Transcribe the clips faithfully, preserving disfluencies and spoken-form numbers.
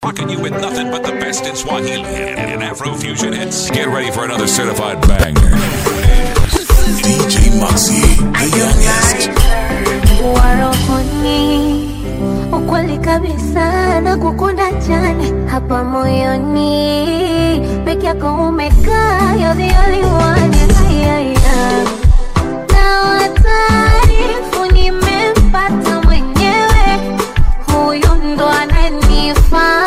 rocking you with nothing but the best in Swahili and Afro-fusion hits. Get ready for another certified banger. D J Moxie, the youngest. Warohoni, ukweli kabisa na kukunda jane hapa moyoni. Peke yako umekaa, you're the only one. Yeah, yeah. Na wataarifu nimempata mwenyewe, huyu ndo ananifaa.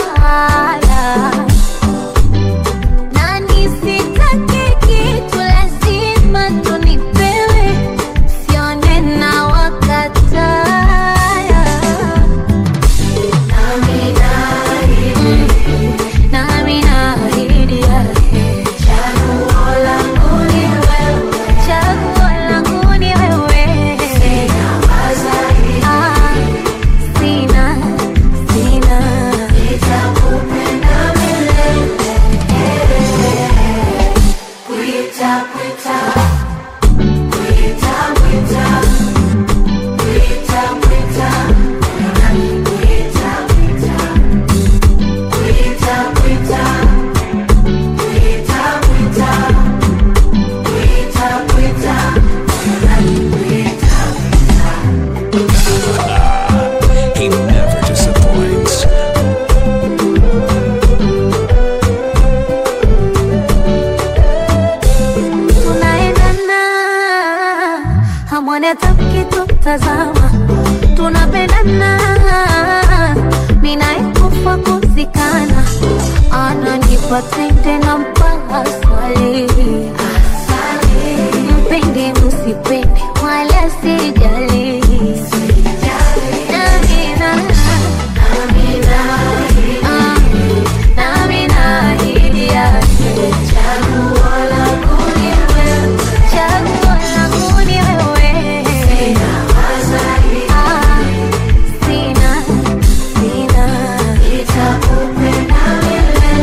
Na nisitake kitu lazima tunipewe, sione na wakataya. Nami naahidi, nami naahidi yake, chaguo langu ni wewe, chaguo langu ni wewe. Sina mazari, ah, sina, sina, nitakupenda milele. Kuita, kuita, kuita, kuita, kuita, kuita, nani kuita, kuita, kuita, kuita, kuita, kuita, kuita, kuita, nani kuita, kuita. He never disappoints. Tunaendana, hamwone tukitutazama, tunapendana, mina ikufa kuzikana, ananipa tende na mpaka swali. Mpende msipende, wala sijali. Namina, namina, ah, namina ahidi yake, chaguo langu ni wewe, chaguo langu ni wewe. Sina mazari, ah, sina, sina, nitakupenda milele.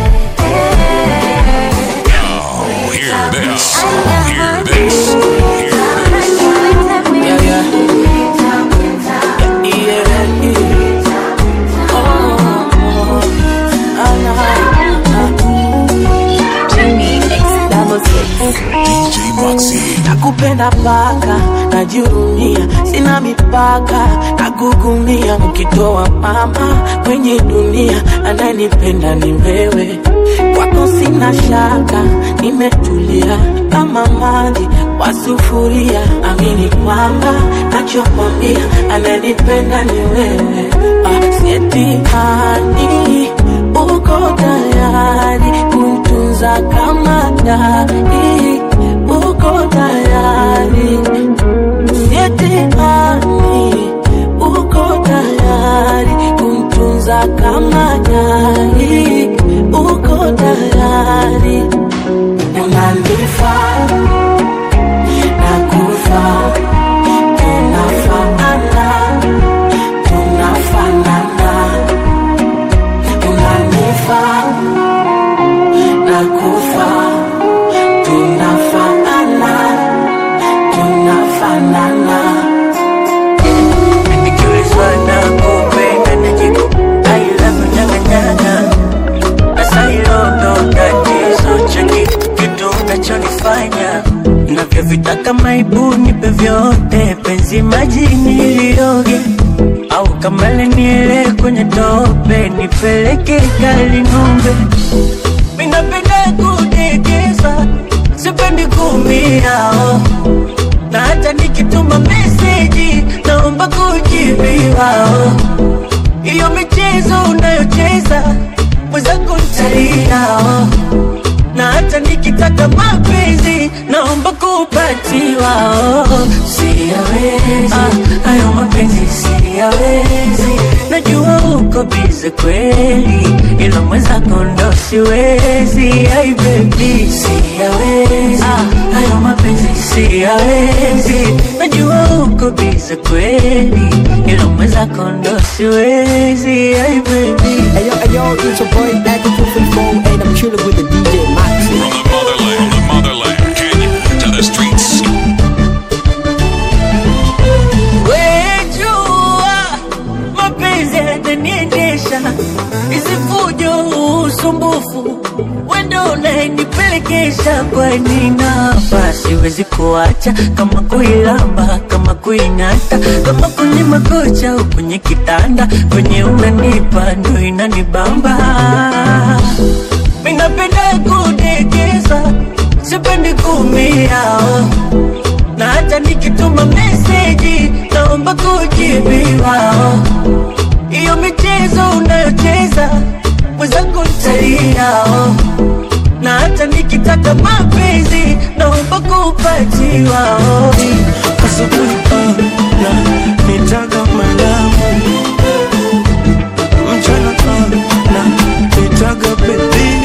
Oh, hear this. Hear this. Hear this. Yeah, yeah. D J Moxie. Nakupenda paka, najihurumia, sina mipaka, nagugumia, ukitoa mama kwenye dunia, ananipenda ni wewe. Kwako sina shaka, nimetulia kama maji wa sufuria, amini kwamba nachokwambia, ananipenda ni wewe. Ah, sieti hani, uko tayari kumtunza kama dai, uko tayari. Sieti hani, uko tayari kumtunza kama dai, uko tayari. Unanifaa, nakufa, tunafanana, tunafanana. Unanifaa, nakufa, tunafanana, tunafanana. Nikiulizwa nakupenda najibu I love you nyanga nyanga. Asa hilo ndo tatizo, cheki kitu unachonifanya navyovitaka, maibu nipe vyote, penzi majini lioge, au kama leniele kwenye tope, nipeleke kali ng'ombe. Minapenda kudekeza, sipendi kumia, oh. Na hata nikituma meseji, naomba kujibiwa, oh. Iyo michezo unayocheza, mwenzangu nitalia, oh. Na hata nikitaka mapenzi, naomba kupatiwa, oh. Siyawezi, ah, hayo mapenzi siyawezi. Najua uko bize kweli, ila mwenzako ndo siwezi. Ay baby, siyawezi, ah, hayo mapenzi siyawezi. Najua uko bize kweli, ila mwenzako ndo siwezi. Ay baby. Ayo, ayo, it's your boy Back in two forty-four, and I'm chilling with the D J Moxie. From the motherland, the motherland, Kenya to the streets. Wejua mapenzi yananiendesha, hizi fujo usumbufu, wendo unayenipelekesha kwa nina. Basi wezi kuacha, kama kuilamba, kama kuingata, kama kwenye makocha au kwenye kitanda, kwenye unanipa ndo inanibamba. Minapenda kudekeza, sipendi kumia, na hata nikituma meseji naomba kujibiwa. Iyo michezo unayocheza mwenzangu nitalia, na hata nikitaka mapenzi naomba kupatiwa. Asubuhi na nitaka malamu, mchana na nitaka baby,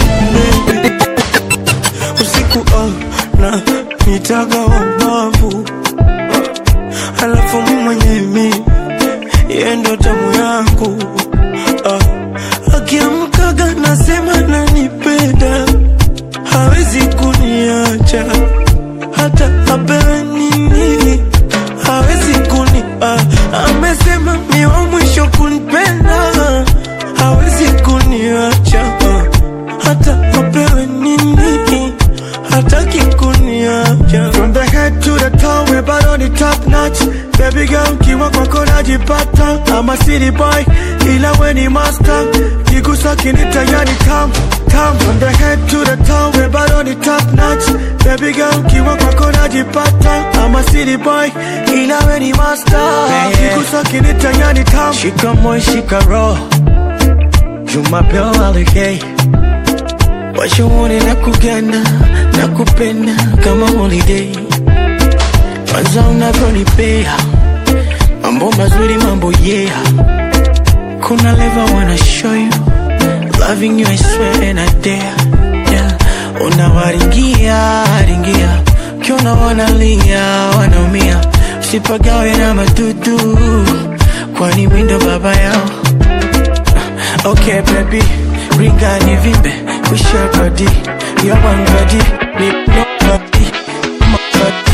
usiku na nitaka wabavu, alafu mwenyewe yeye ndo tamu yangu. uh, Akiamkaga nasema nanipenda, hawezi kuniacha hata apewe nini, hawezi kuni uh, amesema mi wa mwisho kunipenda, hawezi kuniacha uh, hata apewe nini, hataki kuniacha. From the head to the toe, we're bad on the top notch. Baby girl, kiwa kwako najipata. I'm a city boy, ila we ni master. Kigusa kinita yani tam, tam. From the head to the toe, we're bad on the top notch. Baby girl, kiwa kwako najipata. I'm a city boy, ila we ni master. Kigusa kinita yani tam. Shika moi, shika raw, Jumapili alikay. Washa uone na kugana, na kupenda kama holiday. Kwanza unavyonipea mambo mazuri, mambo yeah. Kuna level wanna show you, loving you I swear and I dare, yeah. Unawaringia, ringia, kiona wanalia, wanaumia. Usipagawe na madudu, kwani windo baba yao. Okay baby, ringa ni vimbe, we share body, you're one body, need nobody, my body,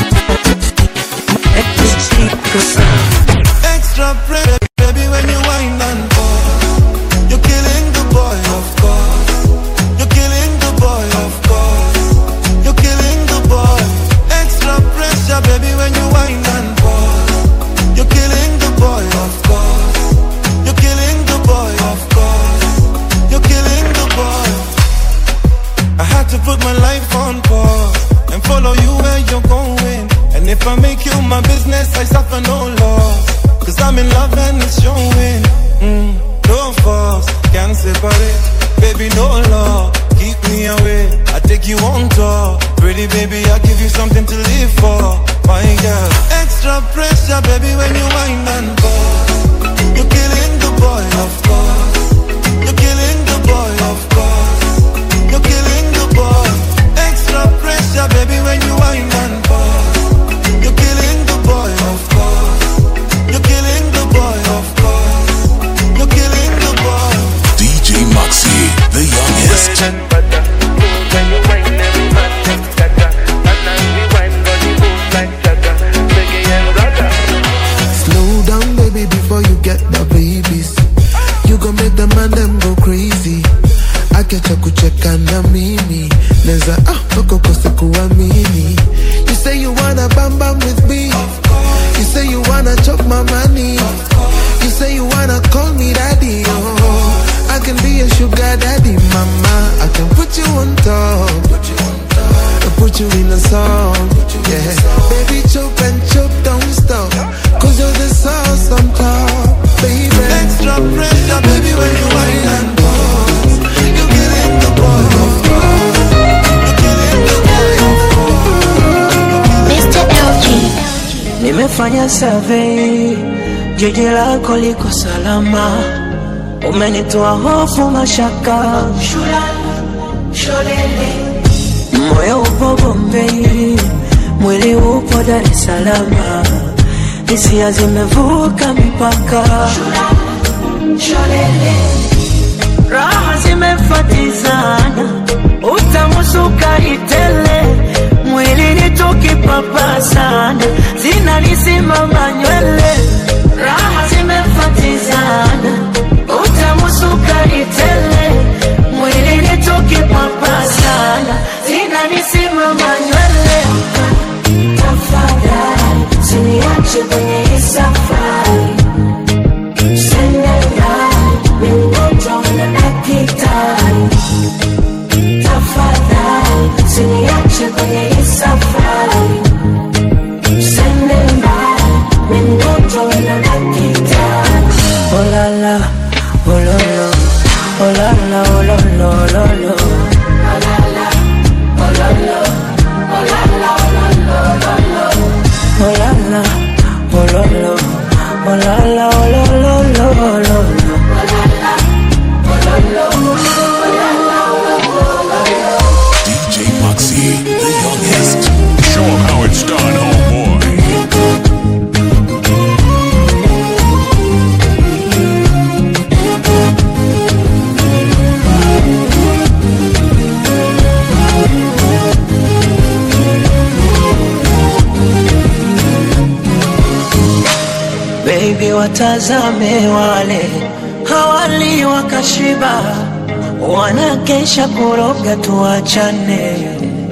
my extra pressure, baby, when you wind and fall, you're killing the boy, of course. You're killing the boy, of course. You're killing the boy. Extra pressure, baby, when you wind and fall, you're killing the boy, of course. You're killing the boy, of course. You're killing the boy. I had to put my life on pause and follow you where you're going. And if I make you my business, I suffer no loss. Cause I'm in love and it's showing. mm, No force, can't separate. Baby, no law, keep me away. I take you on tour. Pretty baby, I give you something to live for. My girl, extra pressure, baby, when you wind and fall. You're killing the boy, of course. You're killing the boy, of course. You're killing the boy. Extra pressure, baby, when you wind and fall. You're killing the boy, of course. You're killing the boy, of course. You're killing the boy. D J Moxie, the youngest. Slow down, baby, before you get the babies. You gon' make the man them go crazy. Akecha kucheka na mimi neza ah toko kose kuamini. You say you wanna bam bam with me. You say you wanna chop my money. You say you wanna call me daddy. Oh, I can be a sugar daddy, mama. I can put you on top, I put you in a song, yeah. Baby, chop and chop, don't stop, cause you're the sauce on top, baby. Extra pressure, baby, when you whine and pause. You're killing the boy, of course. You're killing the boy, of course. Mister L G. Nimefanya survey, jiji lako liko salama. Umenitoa hofu mashaka, moyo upo Bombay, mwili upo Dar es Salaam. Hisia zimevuka mipaka, raha zimefatizana, utamusuka itele. Mwili nitukipapa sana, zinanisimama nywele. Raha zimefatizana, utamusuka itele. mtoto na daktari. Tafadhali usiniache kwenye hii safari. Usende mbali, mimi mtoto na daktari. Oh la la, oh lo lo, oh la la, oh lo lo, lo lo. Oh la la, oh lo lo, oh la la, oh lo lo, lo lo. Oh la la, oh lo lo, oh la la, oh lo lo, lo lo. Oh la la, oh lo lo, oh la la, oh lo lo. D J Moxie, the youngest. Show 'em how it's done, homeboy. Baby watazame wale hawali wakashiba, wanakesha kuroga tuachane.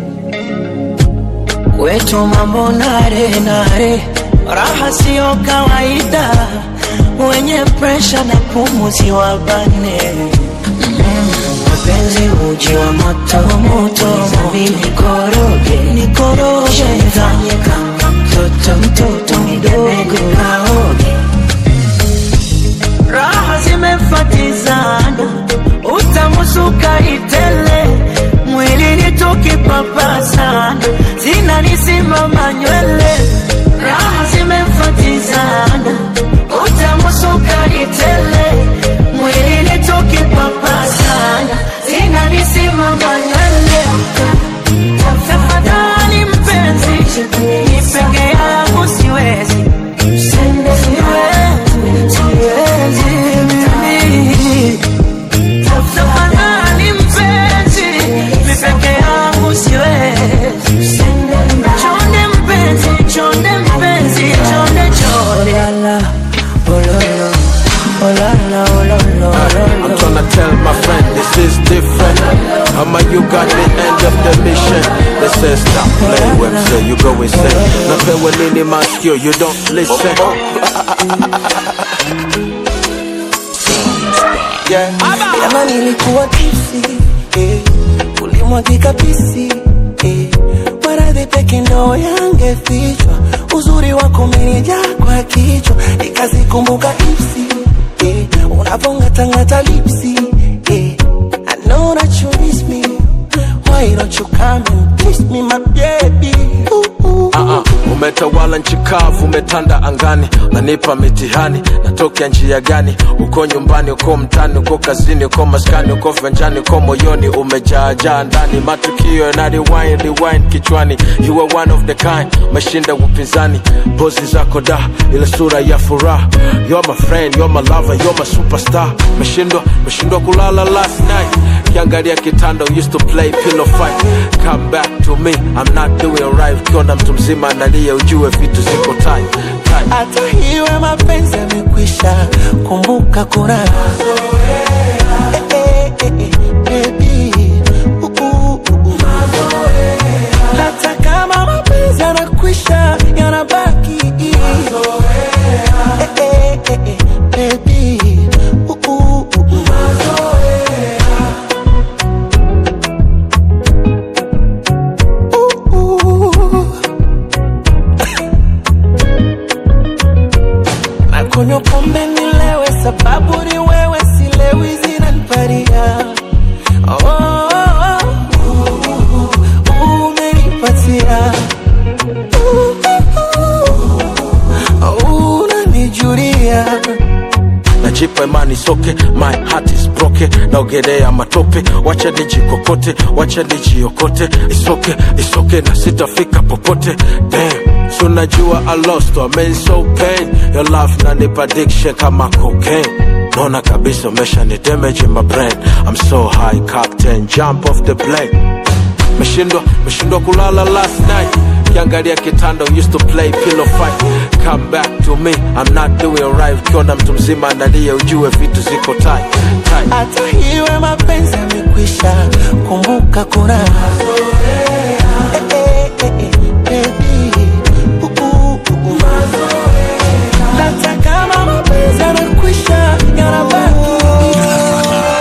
Kwetu mambo nare nare, raha sio kawaida, wenye pressure na pumuzi wabane. Mapenzi uji wa moto moto, mimi nikoroge nikoroge, nifanye kama mtoto mtoto mdogo kaoge. Raha zimefatizana, utamusuka itele, mwili nitoki papa sana, zina nisimama nywele. Raha zimefatizana, utamusuka itele, mwili nitoki papa sana, zina nisimama nywele. Tafadhali mpenzi, nipeke yangu siwezi, siwezi, siwezi mimi. Tafadhali mpenzi, nipeke yangu siwezi. Chonde mpenzi, chonde mpenzi, chonde chonde. Oh la la, oh lo lo, oh la la, oh lo lo, lo lo. I'm tryna tell my friend this is different. Ama you got the end of the mission. They say stop playing with me, you go insane. Napewa nini maskio, you don't listen. Yeah. Jana nilikuwa tipsy, eh, ulimwagika pisi, eh, maradhi peke ndo yangefichwa, uzuri wako umenijaa kwa kichwa, nikazikumbuka ipsi, eh, unavongatangata lipsi, eh, I know that you miss me, why don't you come and kiss me my baby. Ooh, ooh. Uh-uh. Umetawala nchi kavu, umetanda angani, unanipa mitihani, natokea njia gani? Uko nyumbani, uko mtani, uko kazini, uko maskani, uko venjani, uko moyoni, umejaa jaa ndani, matukio na rewind, rewind kichwani. You are one of the kind, mashinda upinzani, bozi zako da, ile sura ya furaha. You're my friend, you're my lover, you're my superstar. Meshindwa, meshindwa kulala last night, kiangalia kitanda, used to play pillow fight. Come back to me, I'm not doing right. Ukiona mtu mzima analia, ujue vitu ziko tight, tight. Hata hiwe mapenzi yamekwisha, kumbuka kuna mazoea. Eh, eh, eh, eh, baby. Uh, uh, uh, uh. Mazoea. Hata kama mapenzi yanakwisha, yanabaki mazoea. Eh, eh, eh, eh, baby. Uh, uh, uh, uh. Mazoea. Kunywa pombe nilewe, sababu ni wewe, silewi zinaniparia. Oh, oh, oh, oh, umenipatia. Oh, oh, unanijulia. Najipa imani soke, my heart is broken. Naogelea matope, wacha nijikokote, wacha nijiokote. It's okay, it's okay, na sitafika popote. Damn. So najua I lost, I'm in so pain. Your love nanipa addiction kama cocaine. Nona kabisa umesha ni damage in my brain. I'm so high, captain, jump off the plane. Meshindwa, meshindwa kulala last night, kiangalia kitanda, used to play pillow fight. Come back to me, I'm not doing right. Ukiona mtu mzima analia, ujue vitu ziko tight, tight. Hata hiwe mapenzi yamekwisha, kumbuka kuna mazoea. Eh, eh, eh, eh, baby. Uh, uh, uh, uh. Mazoea. Hata kama mapenzi yanakwisha, yanabaki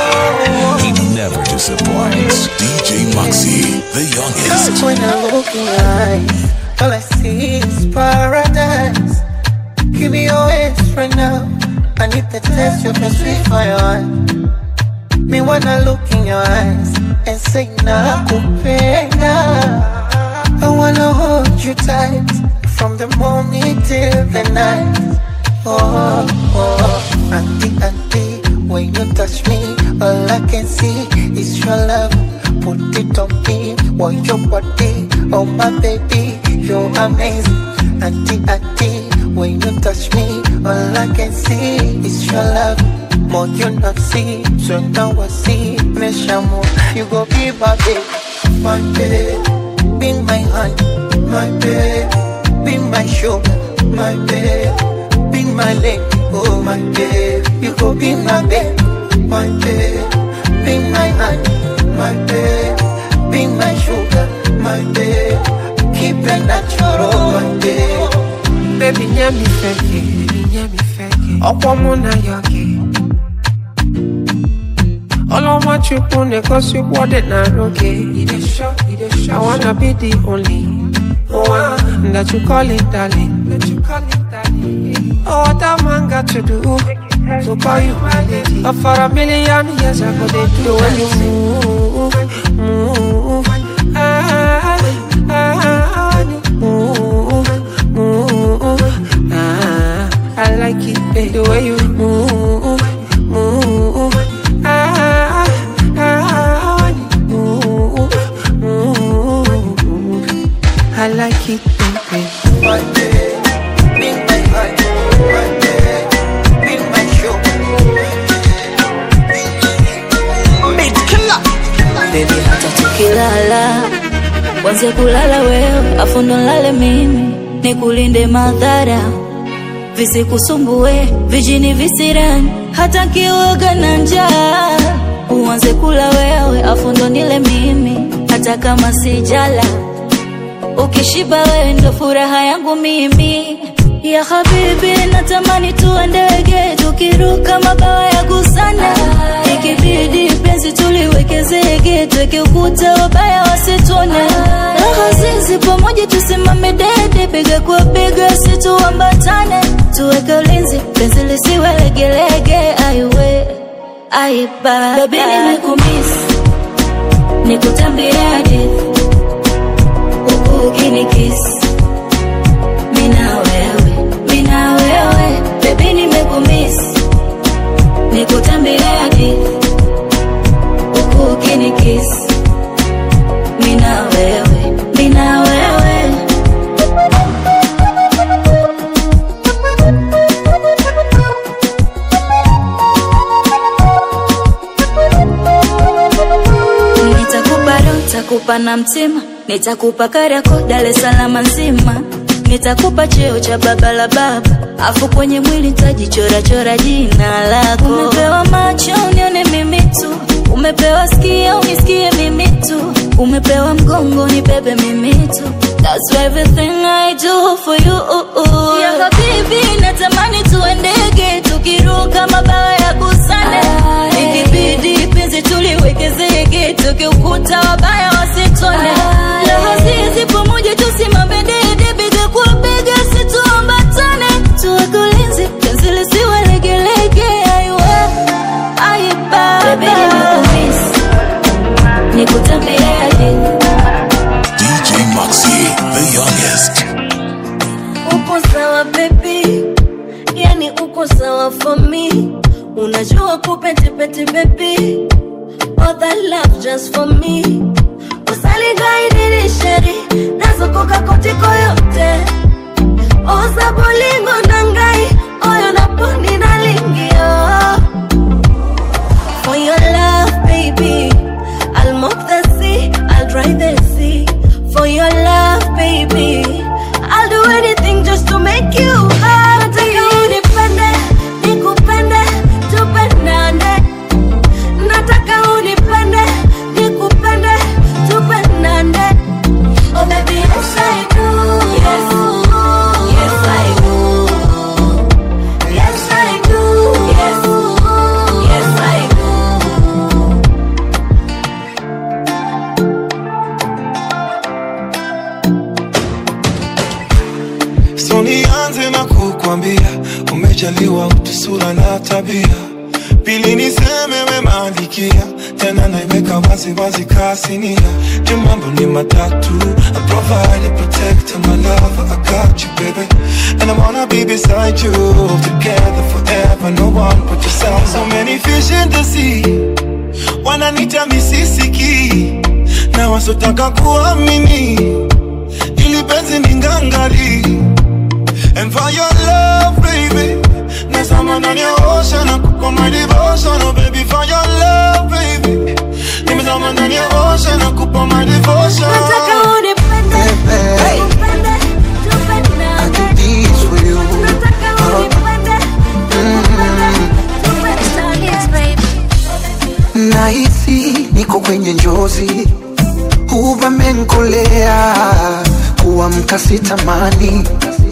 look in your eyes, all I see is paradise. Give me your hands right now. I need to taste your sweet fire. Me wanna look in your eyes and say nakupenda. I wanna hold you tight from the morning till the night. Oh, oh, auntie, auntie, when you touch me, all I can see is your love. Put it on me, want your body, oh my baby, you're amazing. Auntie, auntie, when you touch me, all I can see is your love. More you not see, so now I see. Meshamo, you go be my baby, my baby. Be my honey, my baby. Be my sugar, my baby. Be my leg, oh my baby. You go be my baby, my baby. Be my honey, my baby. Be my sugar, my baby. Keep it natural, my baby. Baby, nyami feke, nyami feke. Okwa muna yoke. All I want you pune cause you want it na okay. I wanna be the only one that you call it darling. That you call it darling. Oh, what a man got to do to call you my lady. Oh, for a million years I could do the way you move, move. Ah, ah, ah, move, move. Ah, I like it, baby, the way you move, move. Ah, ah, move, move. I like it, baby. My baby, be my heart, my baby, be my show. Beat killer. Baby, hata tukilala wanze kulala wewe, afu ndo nilale mimi, nikulinde madhara visikusumbue, vijini visirani, hata kioga na njaa. Uanze kula wewe, afu ndo nile mimi, hata kama sijala. Ukishiba wewe ndo furaha yangu mimi. Ya habibi, natamani tuendege, tukiruka mabawa ya gusana. Ikibidi penzi tuliweke zege, tuweke ukuta wabaya wasituone. Raha zizi pamoja tusimame dede, bega kwa bega situambatane. Tuweke ulinzi, penzi lisiwe legelege, aiwe, aiba. Baby nimekumiss, nikutambia hadithi, uku ukinikiss. Mina wewe, mina wewe, baby nimekumiss, nikutambia hadithi, uku ukinikiss. Mina wewe, mina wewe. Nitakupa roho, nitakupa na mtima, nitakupa Kariakoo, Dar es Salaam nzima. Nitakupa cheo cha baba la baba, afu kwenye mwili nitajichora chora jina lako. Umepewa macho unione mimi tu, umepewa sikio unisikie mimi tu, umepewa mgongo nibebe mimi tu. That's everything I do for you. Ya habibi, natamani tuendege, tukiruka mabawa ya gusane. Ikibidi penzi tuliweke zege, tuke ukuta wabaya wasitone. Raha zizi pamoja tusimame dede, bega kwa bega situambatane. Tuweke ulinzi, penzi lisiwe legelege, aiwe, aiba. Baby nimekumiss, nikutambia hadithi. D J Moxie, the youngest. Uko sawa baby, yani uko sawa for me. Unajua kupete pete baby, all that love just for me. Usali gaidi ni sheri, nazo koka kotiko yote. Oza bolingo nangai, oyo naponi nalingio. For your love baby, I'll mop the sea, I'll dry the sea. For your love baby, I'll do anything just to make you happy. Nataka unipende, nikupende, tupendane. Nataka unipende, nikupende, tupendane. Oh baby, yes I do. Yes, yes I do. Yes I umejaliwa utu, sura na tabia. Pili niseme we malikia, tena naiweka wazi wazi kasinia. Jumambo ni matatu, I provide, I protect, my love, I got you baby. And I wanna be beside you, together forever, no one but yourself. So many fish in the sea, wananita misisiki, na wasotaka kuamini, ili penzi ni ngangari. And for your love baby, I'm on your ocean, I cook on my devotion. Oh baby, for your love, baby. Name is I'm on your ocean, I cook on my devotion. Nataka unipende, unipende, tupende. I do this for you. Nataka unipende, unipende, tupende. Nahisi niko kwenye njozi, uvamenkolea, kuamka sitamani.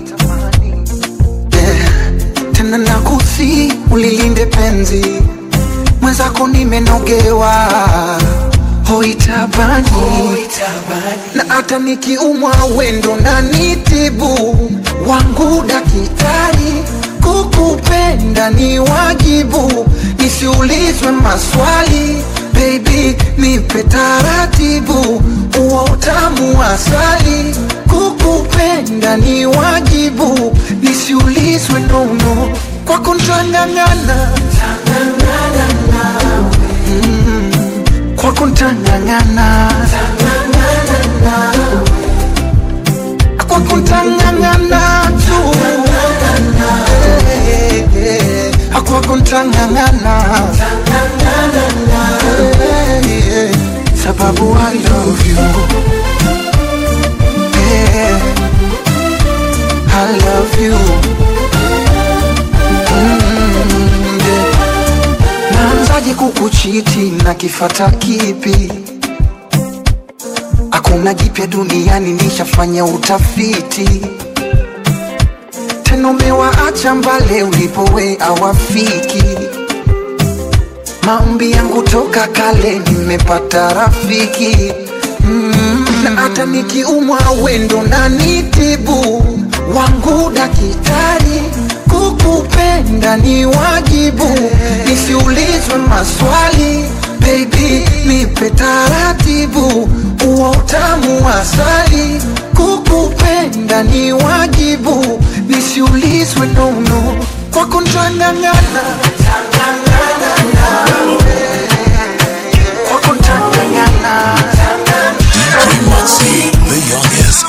Tena nakusi ulilinde penzi, mwenzako nimenogewa. Hoi tabani, hoi tabani. Na hata nikiumwa wendo na nitibu, wangu dakitari. Kukupenda ni wajibu, nisiulizwe maswali. Baby nipe taratibu, uwa utamu asali. Kukupenda ni wajibu, nisiulizwe nono. Kwa kuntangangana, tangangana nawe. Mm, kwa kuntangangana, tangangana nawe. Kwa kuntangangana tu, hey, hey. Kwa kuntangangana, tangangana nawe. Hey, hey. Sababu I love you. I love you. Mm, yeah. Naanzaje kukuchiti na kifata kipi? Hakuna jipya duniani, nishafanya utafiti. Tena umewaacha mbale ulipowe awafiki. Maombi yangu toka kale, nimepata rafiki. Mm, na hata nikiumwa wendo na nitibu, wangu dakitari. Kukupenda ni wajibu, nisiulizwe maswali. Baby nipe taratibu, uwa utamu asali. Kukupenda ni wajibu, nisiulizwe nono. Kwa kuntangangana, tangangana nawe. Kwa kuntangangana, D J Maxi, the youngest.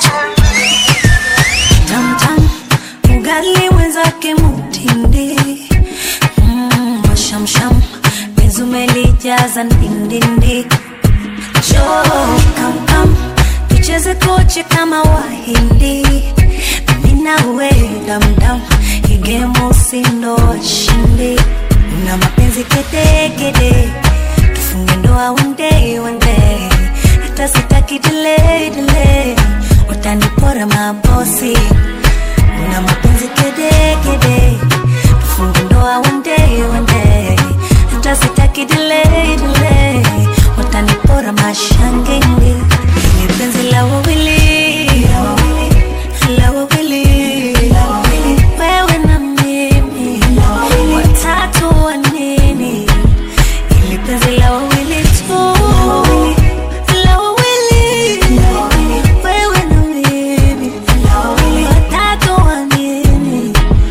Tam tam, ugali wenzake mutindi. Mmm, mashamsham, mezumelijaza ndindindi. Joe, kam kam, tucheze koche kama wahindi. Mimi nawe dam dam, igemo sindo washindi. Una mapenzi kede kede, tufunge ndoa one day one day. Hata sitaki delay delay, utanipora mabosi. Una mapenzi kede kede, tufunge ndoa one day one day. Hata sitaki delay delay, utanipora mashangenge. Ni penzi la wawili, la wawili. Wewe na mimi, watatu wa nini? Ili penzi la wawili tu, la wawili. Wewe na mimi, watatu wa nini?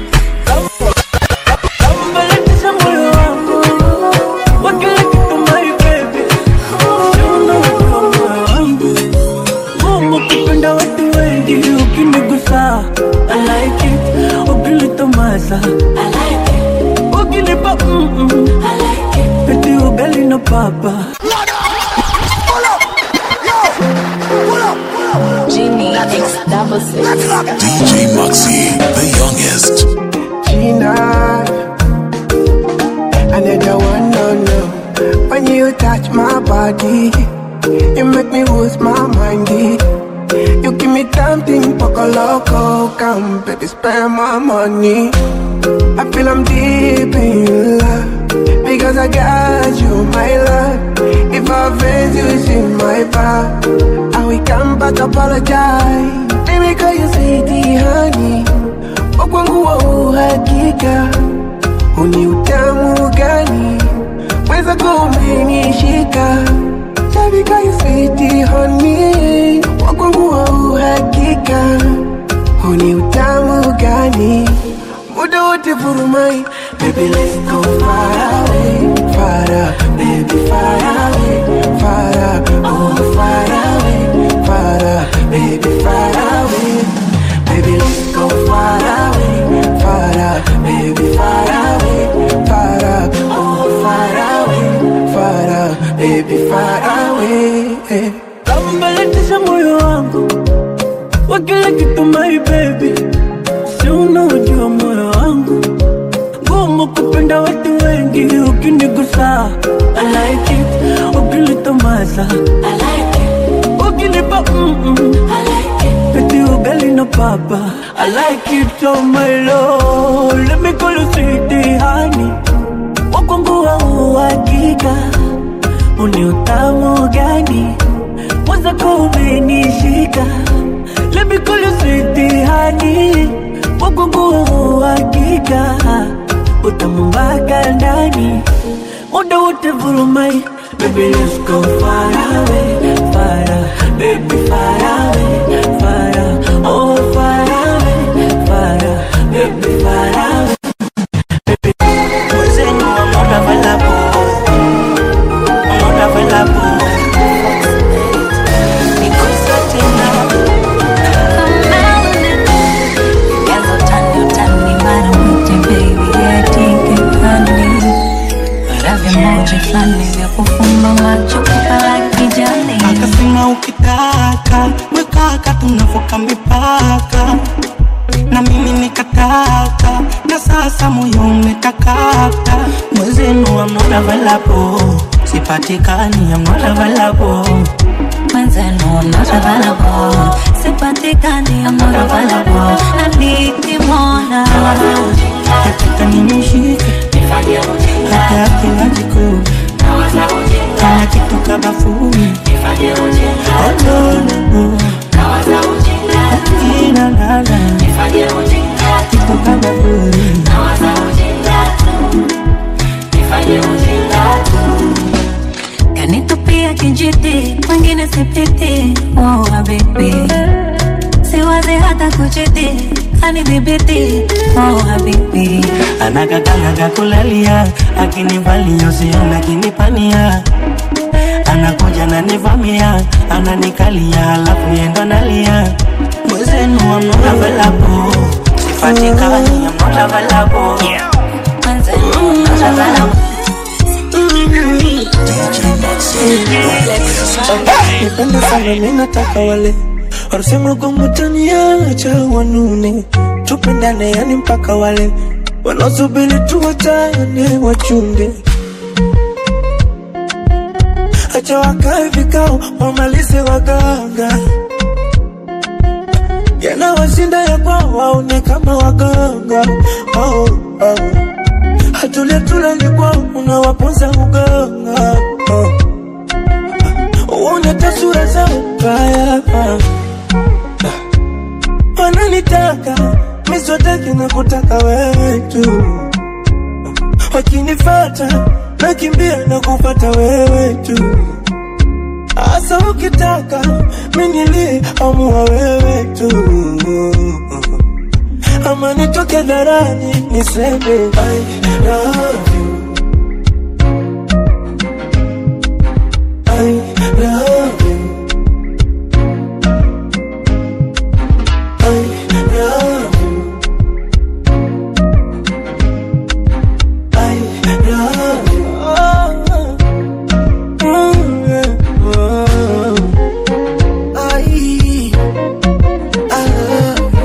Kambaletisha moyo wangu, wakile kitu my baby. Shuna watu wa moyo wangu, Mungu kupenda watu wengi. Ukinigusa, I like it. Ukilitomasa, I like it. Ukilipa mm mm, I like it. Peti ugali na papa. Genie X double six. D J Maxi, the youngest. Gina, another one, no, no. When you touch my body, you make me lose my mind. You give me something poco loco, come baby, spend my money. I feel I'm deep in love, because I got you, my love. If I offend you, it's in my part. And we come back apologize. Baby, call you sweetie, honey. wakwangu wa uhakika. Uni utamu gani weza kumenishika, tabika yufiti honey, wakwangu wa uhakika. Uni utamu gani muda wote vurumai. Baby let's go far away, far away, baby far away, far away, oh far away, far away, baby far away. Baby let's go far away, far away, baby far away, far away, oh far away, far away, baby far away. Kambaletisha moyo wangu wa kila kitu my baby, si unaojua moyo wangu ngumu kupenda watu wengi. Ukinigusa I like it, ukinitomasa I like it, ukinipa mm-mm I like it, peti ugali na papa I like it, oh my lord. Let me call you sweetie honey, wakwangu wa uhakika. Uni utamu gani waza kumenishika. Let me call you sweetie honey, wakwangu wa uhakika. Utamu mpaka ndani muda wote vurumai. Baby let's go far away, far away, baby far away, far away, oh far away, far away, baby far away. Baby I'm not available, I'm not available because I didn't know. Akasema ukitaka mwekaka tunavuka mipaka, na mimi nikataka, na sasa moyo umetakata. Mwezenu I'm not available, sipatikani I'm not available. Mwezenu I'm not available, sipatikani I'm not available. Na nikimona hakika nimeshika, hata akila jiko kana kitu kabafuni. Oh no no no, ina nana kitu kabafuni. Kanitupia kijiti mwingine sipiti. Oh habibi, siwazi hata kuchiti, kanidhibiti. Oh habibi, anakakanga kulalia, akinivalia usiona kinipania. Anakuja na nivamia, ananikalia, alafu yendo nalia. Mwezenu I'm not available, sipatikani I'm not available. mwezenu I'm not available. Nipende sana ninataka wale warusema gongo taniacha wanune, tupendane yani mpaka wale wanaosubiri tuwatane wachunde. Acha wakae vikao wamalize waganga, yana washinda ya kwao waone kama waganga. Oh, oh. Hatulia tulani kwao unawaponza uganga. Oh. Uone tasura zao kaya. Wananitaka misotaki na kutaka wewe tu, wakinifata nakimbia na kupata wewe tu. Asa ukitaka minili amua wewe tu, ama nitoke dharani niseme I love you, I love you, I love you, I love you. Oh, oh, yeah. Oh, I, I love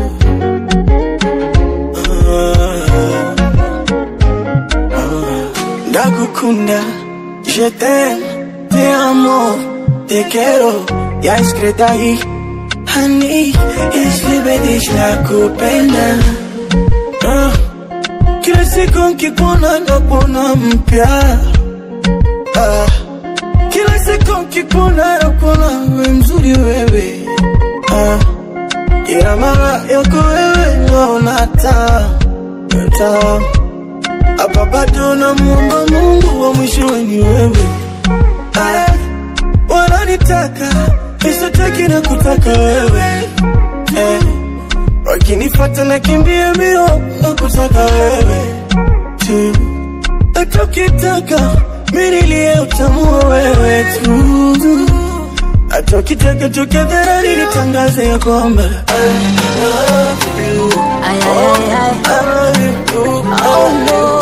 you. Oh, Ndagukunda, je t'aime, te amo, te quiero, ya escrita ahí. Honey, escribe dish la kupenda. Ah, kila siku nkikuona napona mpya. Ah, kila siku nkikuona napona we mzuri wewe. Ah, kila mara yako wewe naona hata hata hapa bado na muomba Mungu wa mwisho ni wewe. Ah, wananitaka nisitaki na kutaka wewe. Eh, wakinifuata na kimbia mbio na kutaka wewe tu. Hata ukitaka mimi nilie utamu wewe tu. Hata ukitaka tukadhara nitangaze ya kwamba I love you. Ay, ay, ay, ay. I love you. Oh no.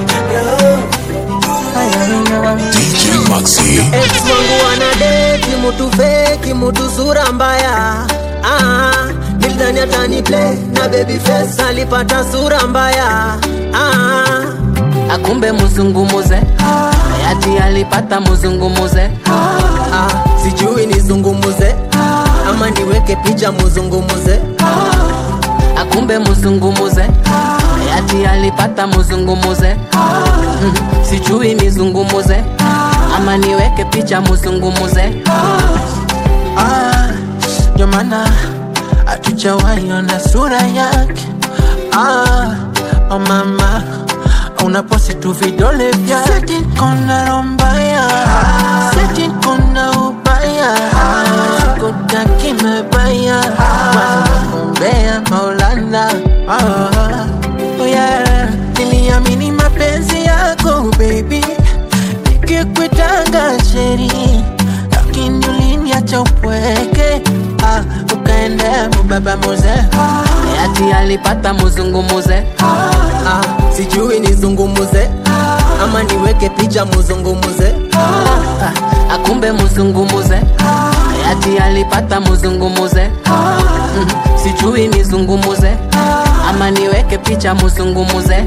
D J Maxi. Ex wangu wanadeki mutu fake, mutu sura mbaya. Ah, nilidhani atani play na baby face alipata sura mbaya. Ah, akumbe muzungumuze. Hayati alipata muzungumuze. Ah, sijui nizungumuze ama niweke picha muzungumuze. Akumbe muzungumuze. Hayati alipata muzungumuze. Mm, sijui nizungumuze ama niweke picha muzungumuze. Ah, ndio maana hatujawahi ona sura yake. Ah, oh mama, unaposti tu vidole vyake. Seti kona rombaya, seti kona ubaya, sikutaki mebaya, wanakumbea Maulana. Oh yeah, niliamini mapenzi yako baby, nikikuitanga sheri, lakini uliniacha upweke. Ah, ukaenda mbaba moze. Hayati alipata muzungumuze. Ah, sijui nizungumuze ama niweke picha muzungumuze. Ah, akumbe muzungumuze. Hayati alipata muzungumuze. Mm, sijui nizungumuze ama niweke picha muzungumuze.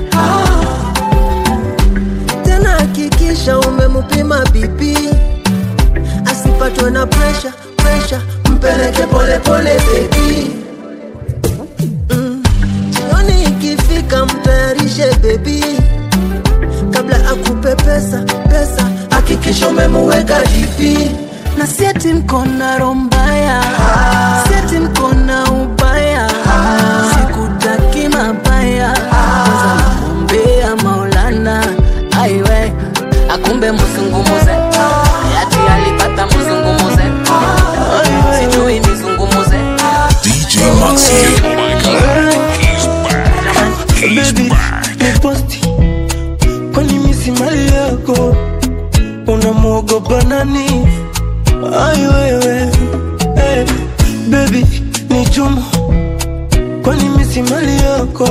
Tena hakikisha umemupima B P, asipatwe na pressure, pressure. Mpeleke pole pole baby. Mm, jioni ikifika mtayarishe baby, kabla akupe pesa, pesa hakikisha umemuweka D P. Na seti mkona rombaya, seti mkona ubaya, sikutaki mabaya, kwanza nakumbea Maulana. Aiwe, akumbe muzungumuze. Hayati alipata muzungumuze. Sijui nizungumuze. D J Maxi. Oh my God, he's back. He's Baby, back. ni posti kwani misi mali yako unamuogopa nani? Ai wewe, hey, baby ni chumo kwani misi mali yako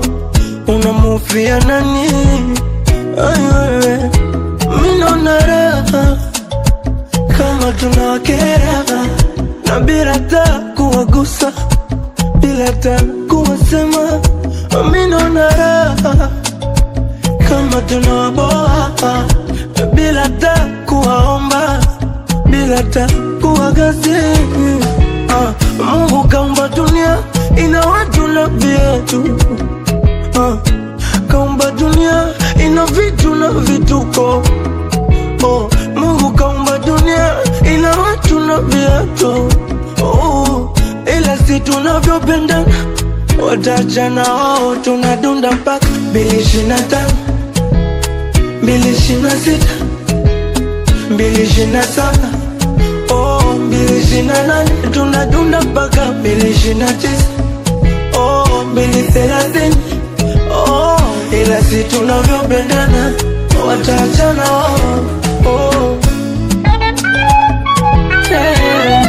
unamufia nani? Ai wewe, mimi naona raha kama tunawakera na bila ta kuwagusa, bila ta kuwasema. Mimi naona raha kama tunawaboa bila ta kuwaomba, bila ta kuwagasi. Ah, Mungu kaumba dunia ina watu na viatu. Ah, kaumba dunia ina vitu na vituko. Oh, Mungu kaumba dunia ina watu na viatu. Oh, ila si tunavyopendana watachana wao, tunadunda mpaka mbili ishirini na tano, mbili ishirini na sita, mbili ishirini na saba, oh, mbili ishirini na nane, tunadunda mpaka mbili ishirini na tisa, oh, mbili thelathini, oh, ila si tunavyopendana watachana wao. Oh, hey.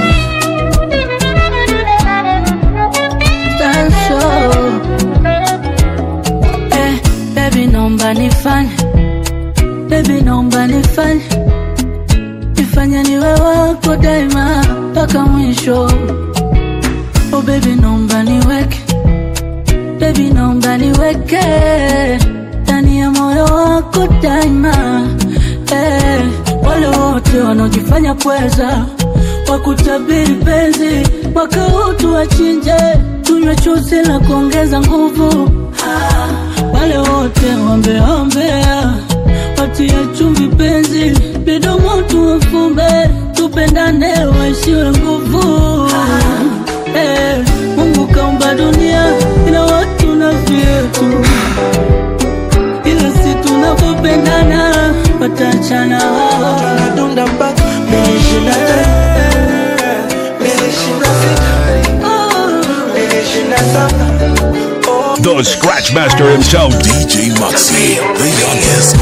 Eh, baby naomba nifanye, baby naomba nifanye, nifanye niwe wako daima mpaka mwisho. Oh baby naomba niweke, baby naomba niweke ndani ya moyo wako daima. Eh, wale wote wanaojifanya pweza wakutabiri penzi, mwaka huu tuwachinje, tunywe chuzi la kuongeza nguvu. Ah, wale wote wambeombea watie chumvi penzi, midomo tuwafumbe, tupendane waishiwe nguvu. Ah, eh, Mungu kaumba dunia ina watu na kupendana watachana wao. Tunadunda mpaka mbili ishirini na tano, mbili ishirini na sita, mbili ishirini na saba. The Scratch Master himself, D J Moxie, the youngest.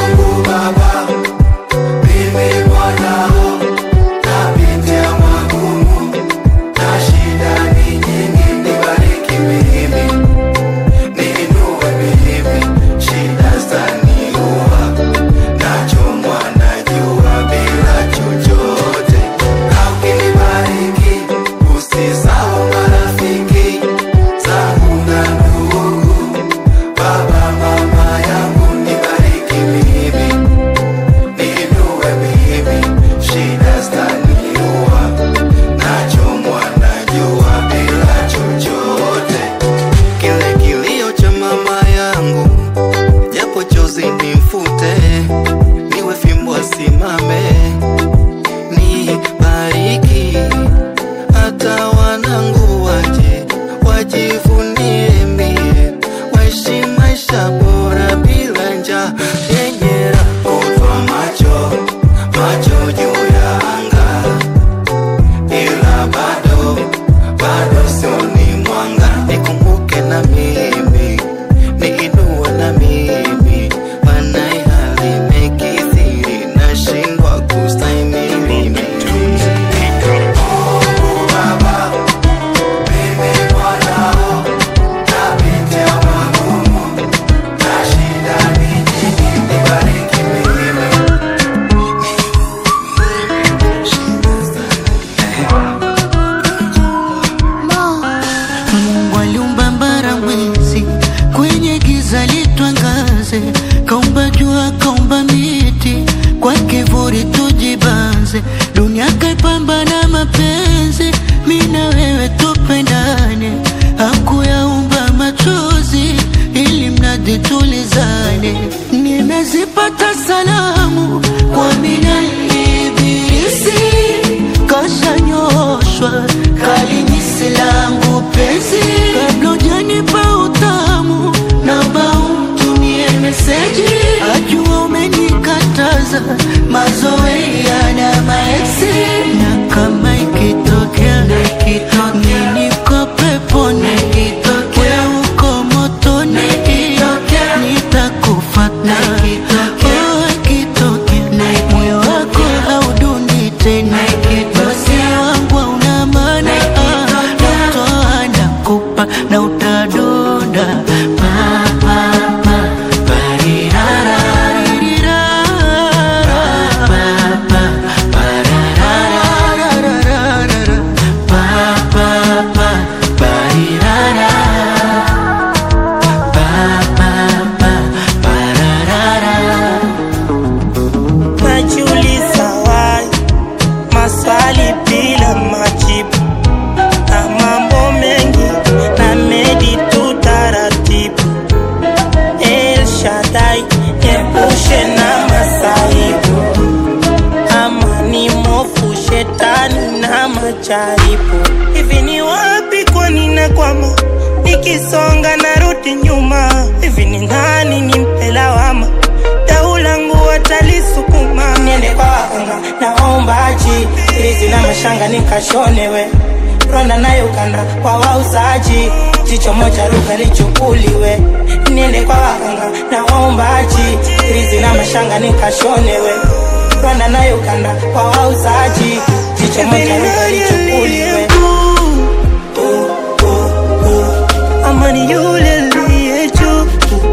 Hivi ni wapi kwa nina kwama, nikisonga narudi nyuma. Hivi ni nani nimpe lawama, dau langu watalisukuma. Niende kwa waganga naomba aji, rizi na mashanga nikashonewe. Rwanda na Uganda kwa wauzaji, jicho moja ruka lichukuliwe. Niende kwa waganga naomba aji, rizi na mashanga nikashonewe. Rwanda na Uganda kwa wauzaji, jicho moja ruka lichukuliwe. Amani yule liye juu,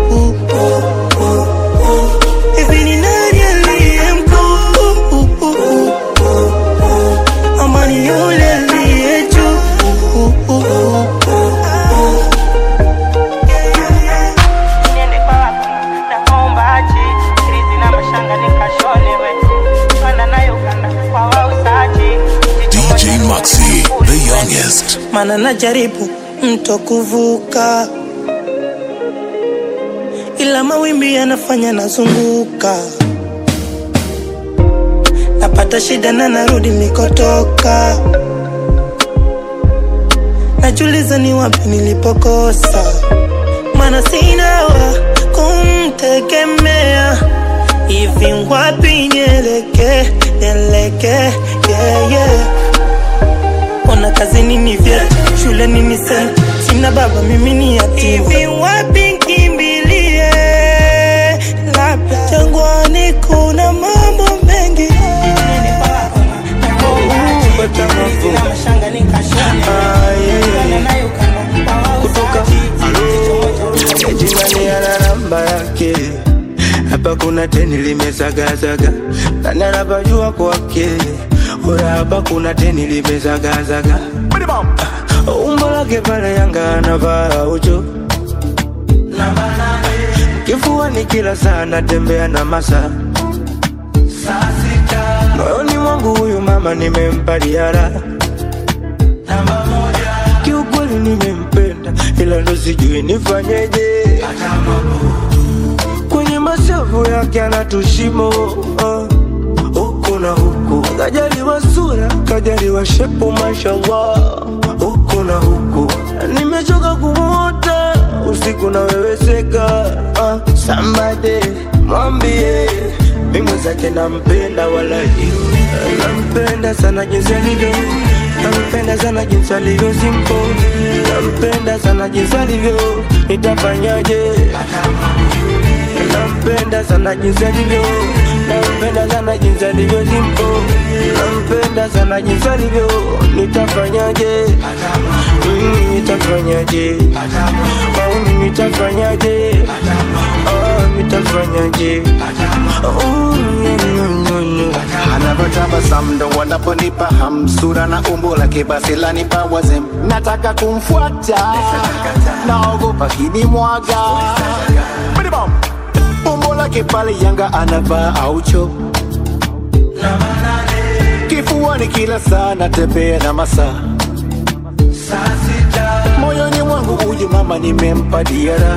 hivi ni nani aliye mkuu? Amani yule liye juu. Niende kwa waganga naomba aji, rizi na mashanga nikashonewe. Rwanda na Uganda kwa wauzaji, D J Moxie, the youngest. Mana najaribu mto kuvuka, ila mawimbi yanafanya nazunguka. Napata shida na narudi nilikotoka. Najiuliza ni wapi nilipokosa, mana sina wa kumtegemea. Hivi wapi nieleke, nieleke, yeah, yeah. Ona kazini ni vyeti, shule ni senti, sina baba mimi ni yatima. Hivi wapi kimbilie, labda jangwani kuna mambo mengi. Kutoka Ejimani ana namba yake, hapa kuna teni limezagazaga, nani anapajua kwake. Ora hapa kuna teni limezagazaga, umbo lake pale Yanga anavaa ucho, kifuani kila saa natembea na masa. Moyoni mwangu huyu mama nimempa diara, kiukweli nimempenda, ila ndo sijui nifanyeje. Kwenye mashavu yake anatushimo, uh, huku na huku, kajaliwa sura, kajaliwa shepu, mashallah. Huku na huku, nimechoka kumuota, usiku na weweseka. uh, Somebody mwambie mimi zake nampenda, wala nampenda sana jinsi alivyo, nampenda sana jinsi alivyo simple, nampenda sana jinsi alivyo, nitafanyaje? Nampenda sana jinsi alivyo, nampenda sana jinsi alivyo simple, nampenda sana jinsi alivyo, nitafanyaje? Mimi nitafanyaje? Oh, nitafanyaje? Oh, nitafanyaje? Oh, anavyotabasamu ndo wanaponipa hamsura na umbo lake basi lanipa wazem. Nataka kumfuata, naogopa kinimwaga. Umbo lake pale Yanga anavaa aucho, kifuani kila saa natembea na masa. Moyoni mwangu huyu mama nimempa diara,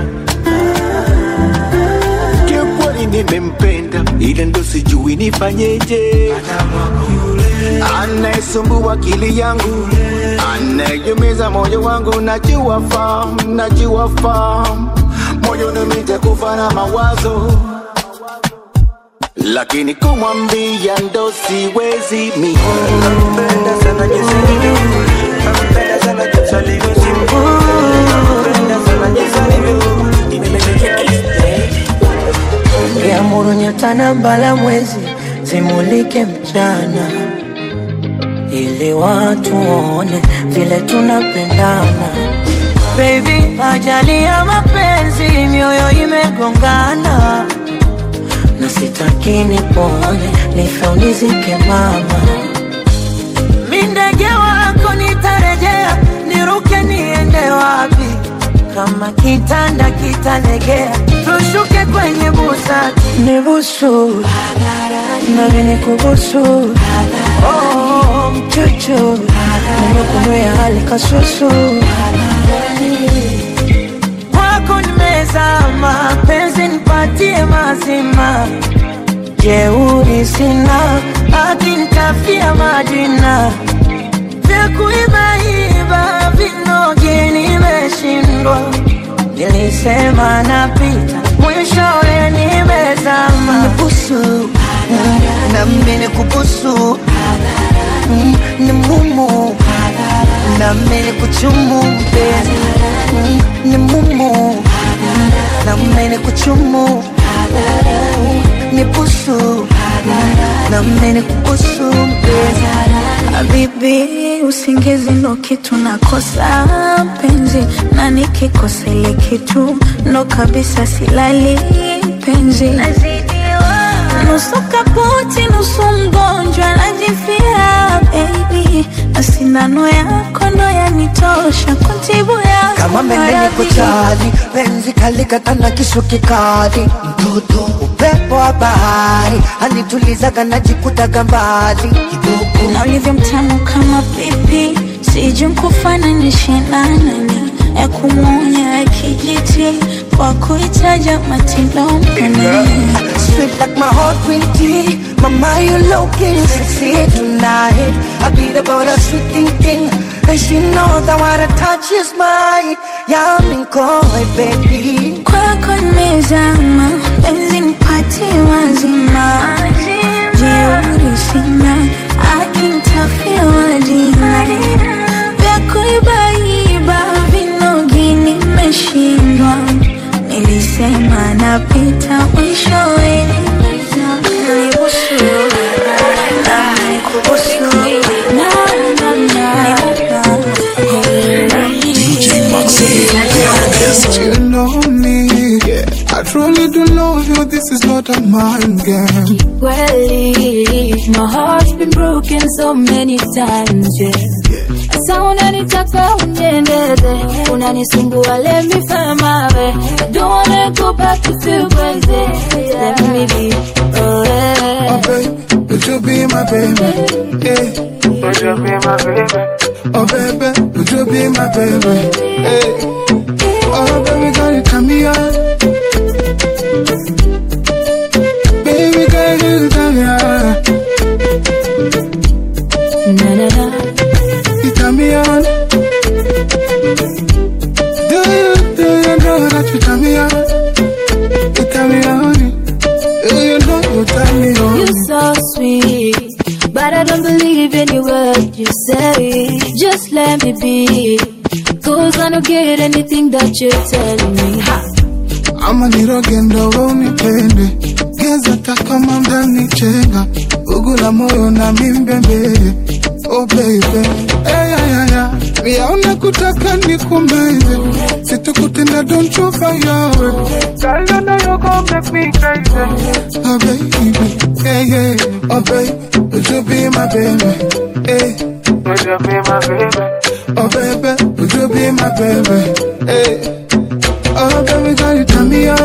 kiukweli nimempenda, ila ndo sijui nifanyeje. Anayesumbua akili yangu, anayeumiza moyo wangu, najua fahamu, najua fahamu. Moyoni nitakufa na mawazo, lakini kumwambia ndo siwezi mimi. Nampenda sana jinsi alivyo, nampenda sana jinsi alivyo simple, nampenda sana jinsi alivyo. Niamuru nyota na mbala mwezi zimulike mchana, ili watu waone vile tunapendana. Baby, ajali ya mapenzi mioyo imegongana, na sitaki nipone nife unizike mama. Mindege wako nitarejea, niruke niende wapi? Kama kitanda kitalegea, tushuke kwenye busati. Nibusu, nami nikubusu. Oh, mchuchu, nimekunyea hali kasusu. Wako nimezama, penzi nipatie mazima. Jeuri sina, hadi nitafia majina. Vya kuibaiba vinoge nimeshindwa, nilisema napita, mwishowe nimezama. Nibusu, na mimi nikubusu. Ni mumu, na mimi nikuchumu mpenzi. Ni mumu, na mimi nikuchumu. Nibusu, na mimi nikubusu mpenzi. Habibi, usingizi ndo kitu nakosa penzi, na nikikosa ile kitu ndo kabisa silali penzi. Nusu kaputi, nusu mgonjwa najifia baby, na sindano yako ndo yanitosha kutibu ya kama mendeni kuchali, penzi kalikata na kisu kikali. Mtoto upepo wa bahari, anitulizaga najikutaga mbali kidogo. Na ulivyo mtamu kama pipi, sijui nkufananishe na nani, ya kumuonya ya kijiti, kwa kuitaja matindoni. Sweet like my heart green tea, mama you looking sexy tonight. I beat about a sweet thinking, and she knows that what I touch is mine. Yeah, I'm in coy baby. Kwako nimezama, penzi nipatie mazima, jeuri sina, akinitafia wajina, vya kuibaiba vinogi nimeshindwa, nilisema napita mwishowe, nilibusu D J Moxie, the youngest. You know me, yeah. I truly do love you, this is not a mind game. Well, my heart's been broken so many times, yeah. Sasa unanitaka uniendeze, unanisumbua, let me find my way. I don't wanna go back to feel crazy. Let me be, oh yeah. Oh baby, would you be my baby? Yeah. Would you be my baby? Oh baby, would you be my baby? Hey. Oh baby, girl, you turn me on. Baby girl, you turn me on. Na na na. You turn me on. Do you, do you know that you turn me on? You turn me on. Do you know you turn me on? You so sweet, but I don't believe any word you say. Just let me be, cause I don't get anything that you're telling me. Ha. Ama nirogendo unipende, geza takama ndani chenga, ugula moyo na mimbembe. Oh baby, hey ya ya ya, miyaone kutaka nikumeze, situkutenda don't you fire. Girl, you know you gon' make me crazy. Oh baby, hey yeah, oh baby, would you be my baby? Hey, would you be my baby? Oh baby, would you be my baby? Hey. Oh baby girl, you turn me on.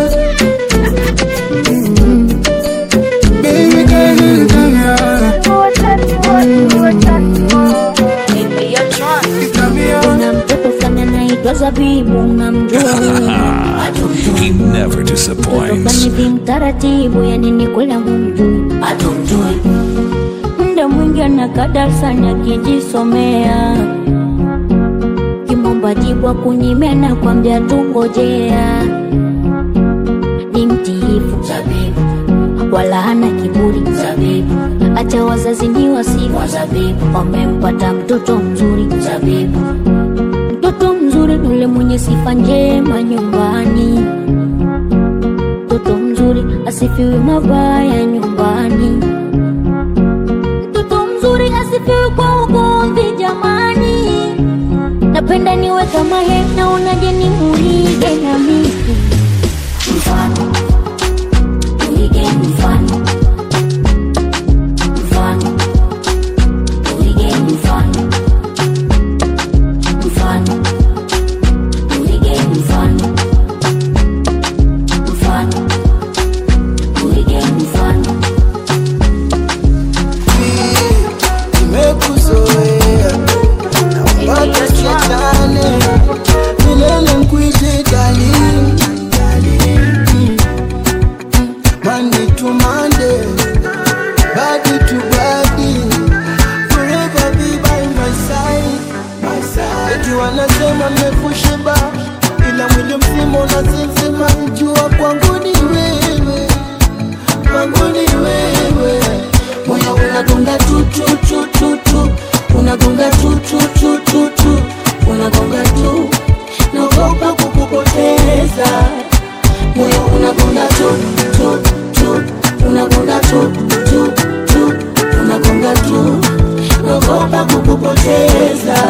Mm-hmm. Baby girl, you turn me on. Baby, you're drunk. You turn me on. Una mtoto sana naitwa Zabibu, unamjua. He never disappoints. Mtoto kani mtaratibu, yani ni kula mumjui. Muda mwingi anakada sana kijisomea, kimomba jibwa kunyimena kwa mbia tungojea. Ni mtiifu Zabibu, wala hana kiburi Zabibu, acha wazazi ni wasifu Zabibu, wamempata mtoto mzuri Zabibu. Mtoto mzuri ule mwenye sifa njema nyumbani, mtoto mzuri asifiwe mabaya nyumbani, mtoto mzuri asifiwe kwa ugomvi jamani. Napenda niwe kama yeye, naonaje ni muige na mimi. Mfano, muige mfano. Mfano, muige mfano. Mfano, muige mfano. Mfano, muige mfano. Nimekuzoea na mpaka shetani milele mkuite darling, Monday to Monday, body to body, forever be by my side, my side. Eti wanasema mmekushiba, ila mwili mzima unazizima. Jua kwangu ni wewe, kwangu ni wewe. Moyo unagonga tu tu tu tu tu, unagonga tu tu tu tu tu, unagonga tu, naogopa kukupoteza. Moyo unagonga tu tu tu, unagonga tu tu tu, unagonga tu, naogopa kukupoteza.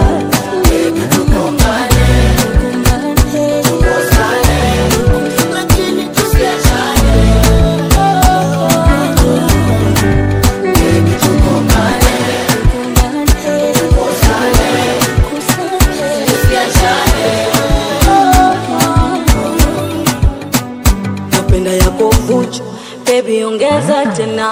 Baby ongeza tena,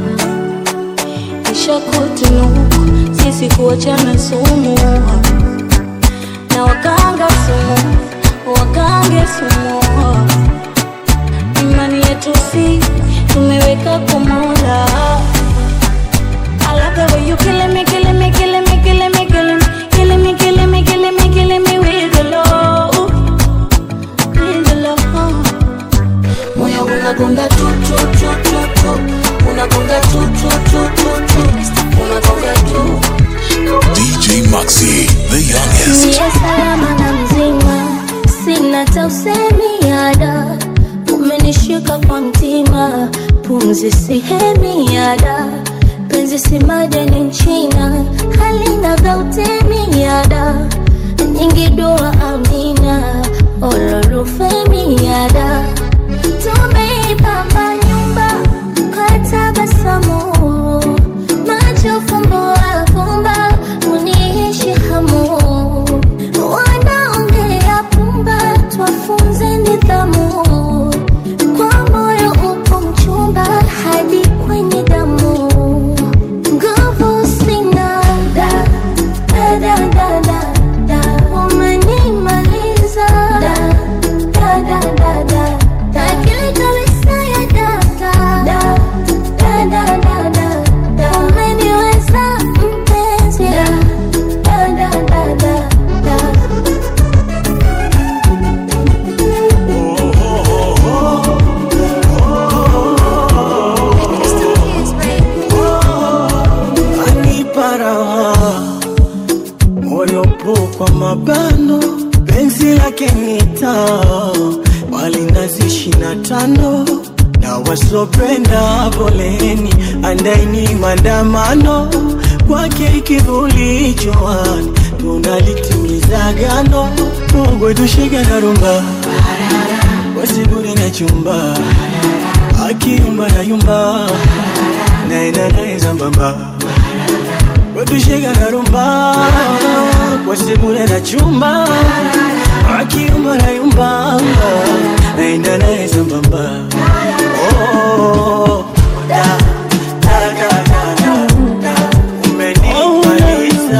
kisha kutunuku, sisi kuachana sumu, na wakanga sumu, wakange sumu. Imani yetu si tumeweka kwa Mola. I love the way you killing me, killing me, killing me, killing me, killing me, killing me, killing me, killing me, killing me with the love, with the love. Moyo unagonga niko salama na mzima, sina tausemi yada, umenishika kwa mtima, pumzi sihemi yada, penzi si madeni nchina, halina vya utemi yada, nyingi dua amina, olorufemi yada, tumeipamba nyumba kwa tabasamu, macho fumbo afumba, uniishi hamu, wanaongea pumba, twafunze nidhamu, kwa moyo upo mchumba, hadi kwenye damu, nguvu sina, da, da, da, da, da, da, umenimaliza, da, da, da, da, da, da, akili kabisa ya data, da, da, da, da, da, da, umeniweza mpenzi, da, da, da, da, da, da. Aniparaha moyo po kwa mabano, penzi lake nita wali nazi shina tano, na wasopenda poleni, andaini mandamano, kwake kivuli joani, tunalitimiza gano, Mungu tushike na rumba, wasibure na chumba, akiyumba na yumba, naenda nae zambamba, wetushika na rumba, wasibure na chumba, akiyumba na yumba, naenda nae zambamba. Oh, da, da, da, da, da, da, umenimaliza.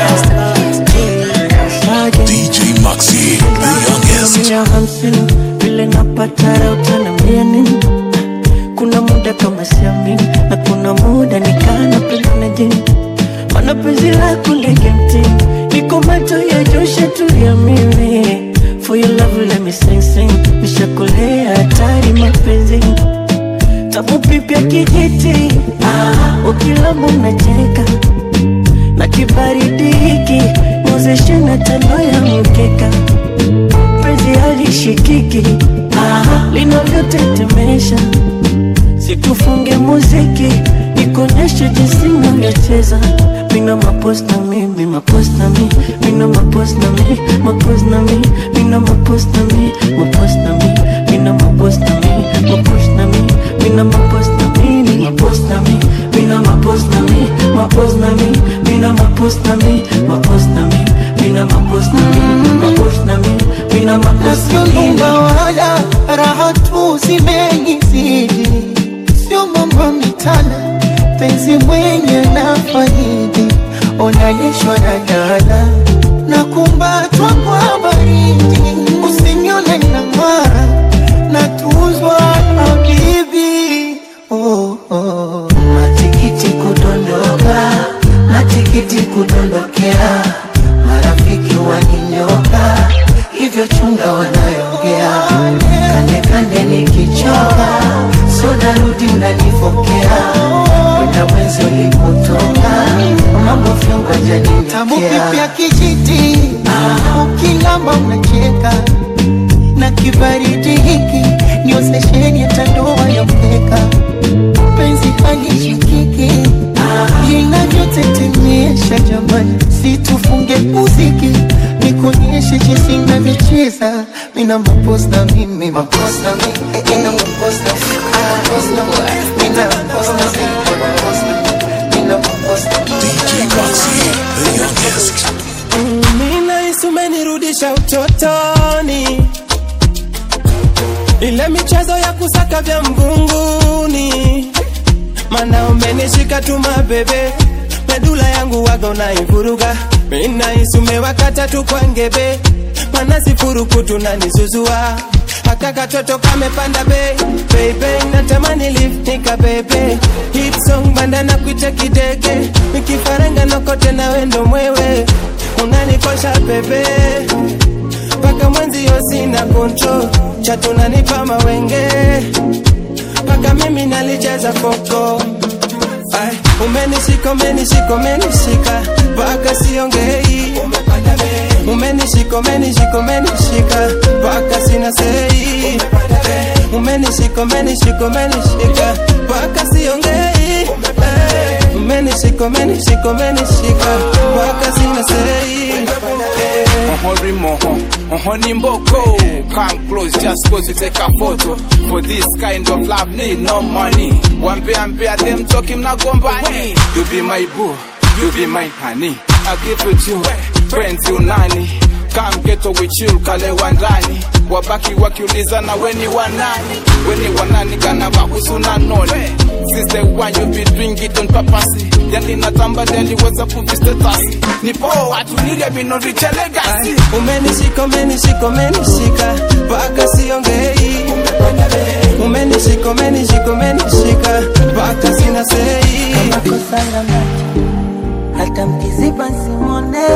D J Maxi, the youngest. Mia hamsini, vile napata raha utaniambia nini? Kuna muda kama siamini, na kuna muda nikana penda na jini, mana penzi lako ndege mtini, niko macho ya Joshua tu ya mimi. For your love let me sing sing, nishakolea hatari mapenzi, tamu pipi ya kijiti, ah, ukilamba unacheka, na kibaridi hiki mwezeshe na tando ya mkeka, penzi halishikiki, ah, linavyotetemesha, situfunge muziki, nikuonyeshe jinsi navyocheza. Mina mapost na mi, mi mapost na mi, mina mapost na mi, mapost na mi, mina mapost na mi, mapost na mi, mina mapost na mi, mapost na mi, mina mapost na mi, mi mapost na mi, mina mapost na mi, mapost na mi, mina mapost na mi, mapost na mi, mina mapost na mi, mapost na mi, mina mapost na mi. Sio wala raha tu zimenizidi, sio mambo mitana, penzi mwenye na faidi, onanishwa na dala, na kumbatwa kwa baridi, usinione na mara, na tuzwa habibi. Oh, oh. Matikiti kudondoka, matikiti kudondokea, marafiki waninyoka, hivyo chunga wanayongea, kande kande nikichoka, soda rudi unanifokea, wenda mwenzi ulikutoka, mambo fyonga jani tamu pipi ya kijiti, ukilamba unacheka, na kibaridi hiki nyose sheni ya tandoa ya mteka, penzi halishikiki, inavyotetemesha jamani, situfunge muziki, nikuonyeshe jinsi navyocheza. Mina mapost na mi, mi mapost na mi, mina mapost na mi, mapost na mi, mina mapost na mi, mapost na mi, mina mapost na mi. D J Maxi, the youngest. Mina isu menirudisha utotoni, ile michezo ya kusaka vya mgunguni, mana umenishika tuma bebe, medula yangu waga unaivuruga, mina isu mewakata tu kwa ngebe, mana sifuru kutu na nizuzua, haka katoto kamepanda be, baby, natamani lift nika bebe, hit song banda na kuita kidege, mikifaranga nokote na wendo mwewe, unanikosha bebe, paka mwenzi yosi na control, chatu nanipa mawenge, paka mimi nalijaza koko. Ay, umenishika, umenishika, umenishika, paka siongei, umeni Umenishika, umenishika, umenishika paka sina sei. Umenishika, umenishika, umenishika paka siongei. Umenishika, umenishika, umenishika paka sina sei. Ohori moho, ohoni mboko. Come close just cause you take a photo. For this kind of love need no money. Wampe ampe them talking na gombani. You be my boo, you be my honey. I give it you, twenty unani. Come get with you, kale wandani. Wabaki wakiuliza na weni wanani. Weni wanani kana wahusu na noni. Since the one you be doing it on purpose. Yali natamba deli weza pufi status. Nipo watu nile mino riche legacy. Umenishika, umenishika, umenishika paka siongei. Umenishika, umenishika, umenishika paka sina sei. Kama kosa la macho hata mkiziba simone.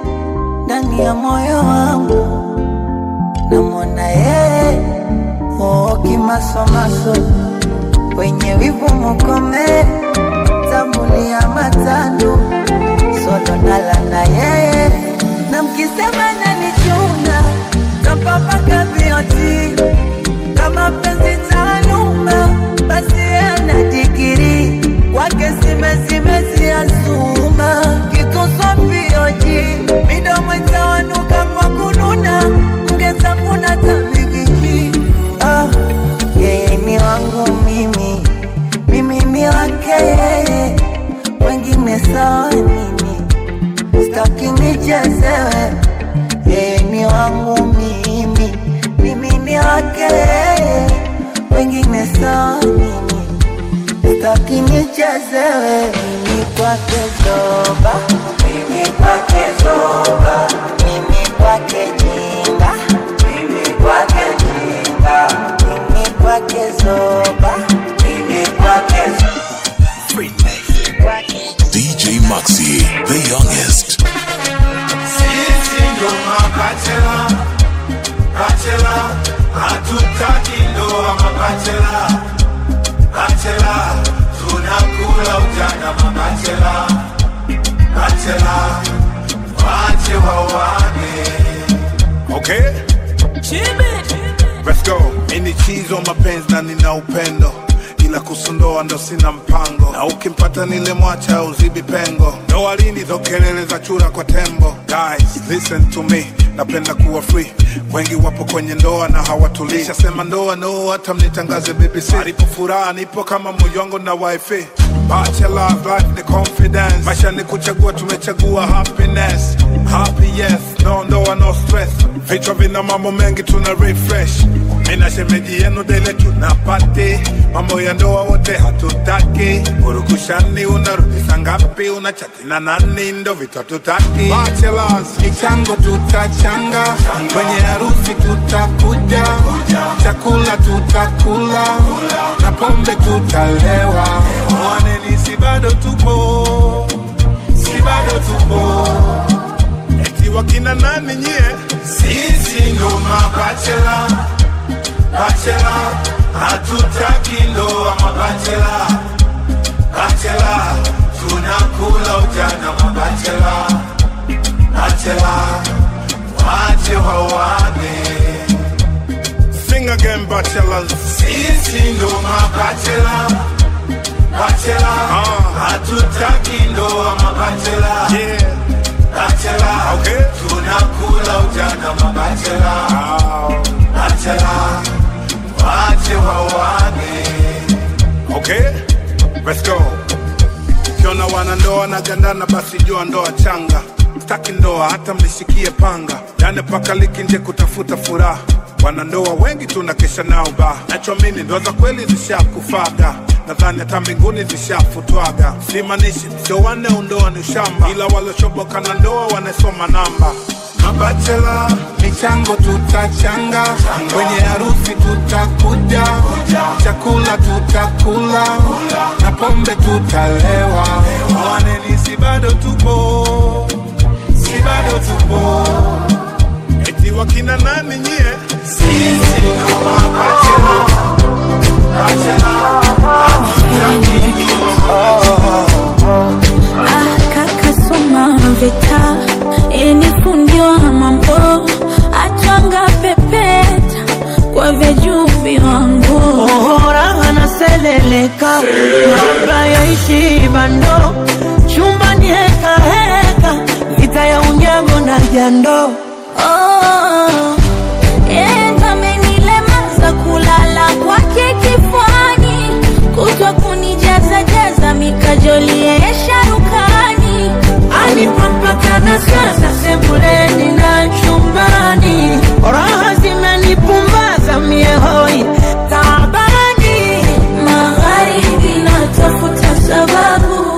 Ndani ya moyo wangu namwona yeye. Oh, kimasomaso wenye wivu mukome. Tambulia matando solo nala na yeye. Na mkisema nanichuna kapapa kabioti. Kama penzi taaluma basi ana digiri. Wake sime sime siasuma. Kikoso pioji midomo itawanuka kwa kununa. Mgeza kuna tabigiji. Ah, yeye ni wangu mimi, mimi ni wake yeye. Wengine sawa nini, sitaki nichezewe. Yeye ni wangu mimi, mimi ni wake yeye. Wengine sawa nini, sitaki nichezewe. Mimi kwake zoba, mimi kwake zoba. Mimi kwake jinga, mimi kwake jinga. Mimi kwake zoba, mimi kwake zoba. D J Maxi, the youngest. Sisi ndo mabachela, bachela, hatutaki ndoa mabachela, bachela, tunakula ujana mabachela, bachela, wache wawane. Okay? Let's go. Mini cheese on mapenzi na nina upendo. Ila kusundoa ndo sina mpango. Na ukimpata nile mwacha uzibi pengo. Ndoa lini zo kelele za chura kwa tembo. Guys, listen to me. Napenda kuwa free. Wengi wapo kwenye ndoa na hawatulii. Sema ndoa no hata mnitangaze B B C. Alipo furaha nipo kama moyongo na wifi. Bachelor life the confidence. Maisha ni kuchagua, tumechagua happiness. Happy yes, no ndoa no stress. Vichwa vina mambo mengi tuna refresh. Mina shemeji yenu dele tunapati. Mambo ya ndoa wote hatutaki. Urukushani unarudisha ngapi, unachati na nani, ndo vitu hatutaki. Bachelors, michango tutachanga. Kwenye harusi tutakuja. Chakula tutakula. Na pombe tutalewa. Mwaneni si bado tupo. Si bado tupo. Eti wakina nani nyie? Sisi ndo mabachela, bachela, hatutaki ndoa mabachela, bachela, tunakula ujana mabachela, bachela, wache wawane. Sing again bachelors. Sisi ndo mabachela, bachela, hatutaki ndoa mabachela, yeah. Bachelor, okay. Tunakula ujana mabachela, oh. Bachelor, wache wawane. Okay, let's go. Kiona wana ndoa na gandana basi jua ndoa changa. Staki ndoa hata mlishikie panga. Dane paka liki nje kutafuta furaha. Wana ndoa wengi tunakesha nao ba. Nachoamini ndoa za kweli zishakufaga. Nadhani hata mbinguni zishafutwaga. Simanishi sio wane undoa ni ushamba. Ila walochoboka na ndoa wanasoma namba. Mabachela, michango tutachanga. Kwenye harusi tutakuja. Chakula tutakula. Na pombe tutalewa. Waneni si bado tupo. Si bado tupo. Eti wakina nani nyie? Sisi ndo mabachela, bachela. Akakasoma vita yenifundiwa mambo atwanga pepeta kwa vejuvi wangu. Ohora naseleleka maba yaishi bando chumbani heka heka vita ya unyago na jando. Oh, yenda menilemaza kulala kwake kifani kutwa kunijaza jaza mikajoli ya sharukani. Anipapaka na sasa sebuleni na chumbani raha zimenipumbaza mie hoi tabani. Magharibi natafuta sababu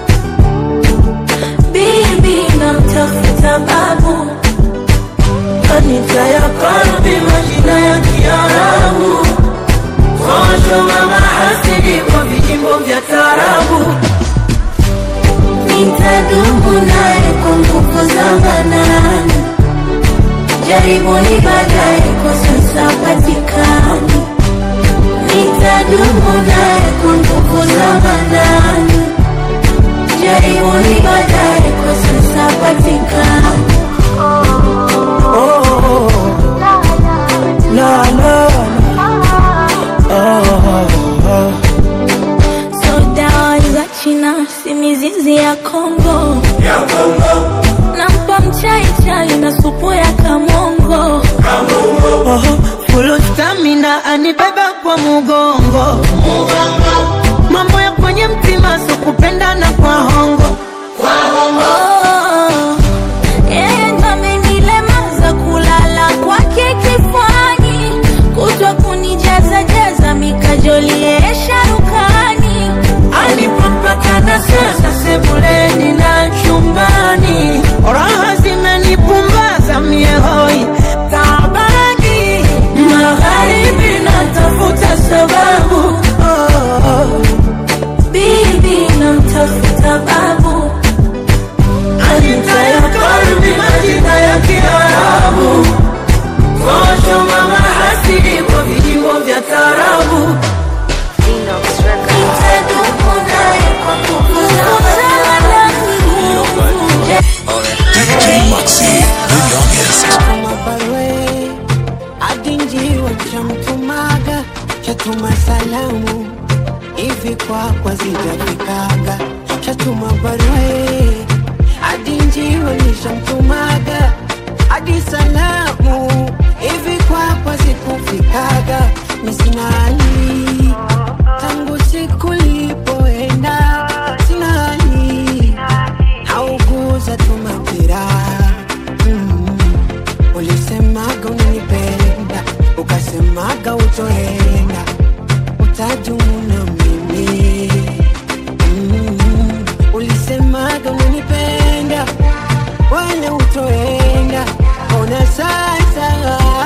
bibi namtafuta babu kanisa ya kalbi majina ya Kiarabu kosho mama hasidi kwa vijimbo vya tarabu. Nitadumu naye kwa nguvu za manani jaribuni baadaye kwa sasa patikani. Nitadumu naye kwa nguvu za manani jaribuni baadaye kwa sasa patikani. Oh, oh, oh. La la oh, oh. So dawa za China si mizizi ya Kongo, ya Kongo. Nampa mchai chai na supu ya kamongo, kamongo. Oh, full stamina anibeba kwa mugongo, mugongo. Mambo ya kwenye mtima so kupenda na kwa hongo, kwa hongo. Oh, yeye ndo amenilemaza kulala kwake kifani kutwa kunijaza jaza mikajoli ya sharukani. Anipapaka na sasa sebuleni na chumbani raha zimenipumbaza mie hoi tabani. Magharibi natafuta sababu oh, oh. bibi namtafuta babu Anita ya kalbi majina ya Kiarabu kosho mama hasidi kwa vijimbo vya tarabu. D J Moxie, the youngest. Adinjiwa chamtumaga chatuma salamu hivi kwa kwa zijafikaga chatuma barue. Adinjiwa nishamtumaga adi salamu hivi kwa kwa sikufikaga misinali tangu siku lipoenda sinali hauguza tumapira. mm. Ulisemaga unanipenda ukasemaga utoenda utadumu na mimi. mm. Ulisemaga unanipenda wala utoenda ona sasa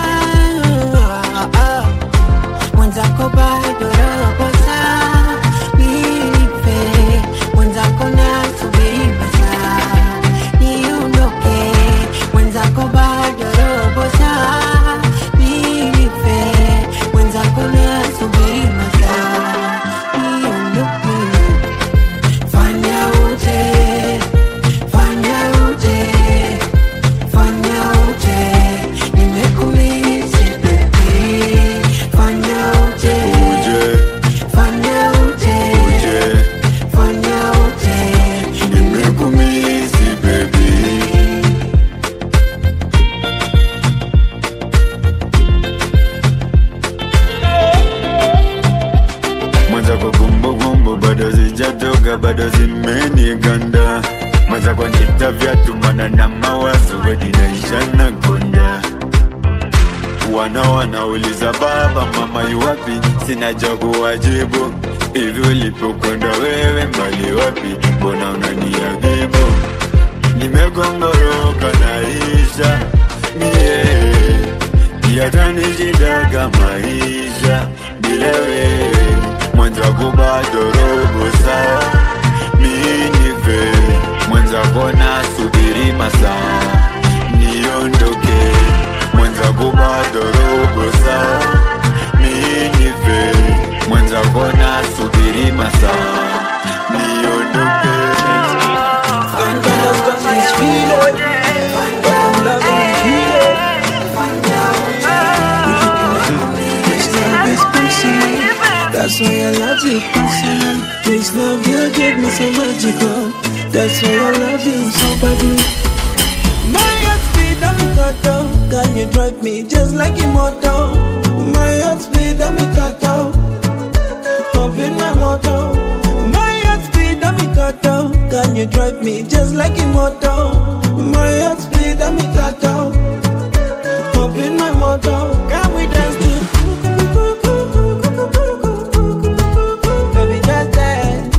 mwenzako bado robo saa nipe mwenzako nasubiri masaa niondoke mwenzako bado robo saa nipe mwenzako nasubiri masaa niondoke. Fanya uje fanya uje fanya uje nimekumisi baby. Fanya uje fanya uje fanya uje Nimekumisi baby. Mwanza kwa gumbo gumbo bado zijatoka bado zimeniganda. Mwanza kwa nita vyatu mana na mawazo wedi naisha na konda. Wana wanauliza baba mama yuwapi, sina jabu wajibu. Hivi ulipokwenda wewe mbali wapi, mbona unaniadhibu? Nimegongoroka naisha mie yatanijidaga maisha bila wewe. Mwenzako bado robo saa minive, mwenzako nasubiri masaa niondoke. Mwenzako bado robo saa minive, mwenzako nasubiri masaa niondoke. love you passionately. This love you give me so magical. That's why I love you so badly. My heart speed, I'm a cutout. Can you drive me just like immortal? My heart speed, I'm a cutout. Up in my motor. My heart speed, I'm a cutout. Can you drive me just like immortal? My heart speed, I'm a cutout. Up in my motor. Can we dance to? Baby, just dance.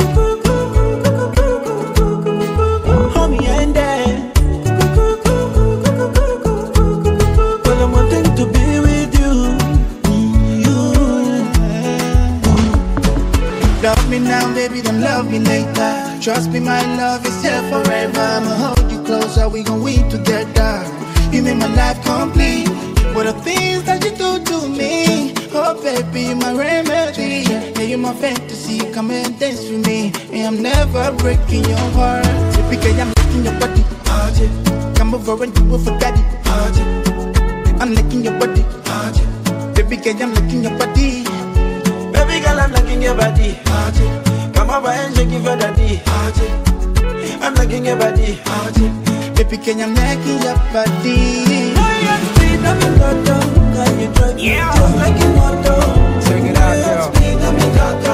Hold me and dance. Well, I'm wanting to be with you. You. Love me now, baby, then love me later. Trust me, my love is here forever. I'ma hold you closer, we gon' weep together. You make my life complete. What the things that you do to me. Oh baby, you're my remedy. Yeah, you're my fantasy. Come and dance with me. And I'm never breaking your heart. Typically, I'm licking your body. Oh, yeah. Come over and do it for daddy. Oh, yeah. I'm licking your body. Oh, yeah. Baby girl, I'm licking your body. Baby girl, I'm licking your body. Oh, yeah. Come over and shake it for daddy. Oh, yeah. I'm licking your body. Oh, yeah. Baby, can I'm licking your body. I'm in Toto, can you drive me yeah. just like a moto? Check it out, yo. I'm in Toto.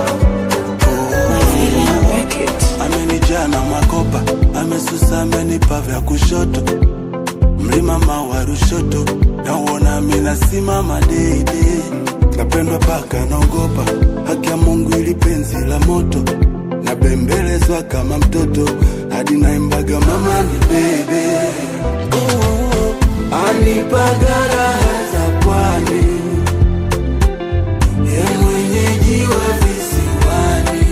Amenijaa na makopa, amesusa amenipa vya kushoto. Mlima mawa Rushoto, nauona mina simama deide. Napendwa paka naogopa, haki ya Mungu ili penzi la moto. Nabembelezwa kama mtoto, hadi naimbaga mama ni bebe. Anipagara za pwani, ye mwenyeji wa visiwani.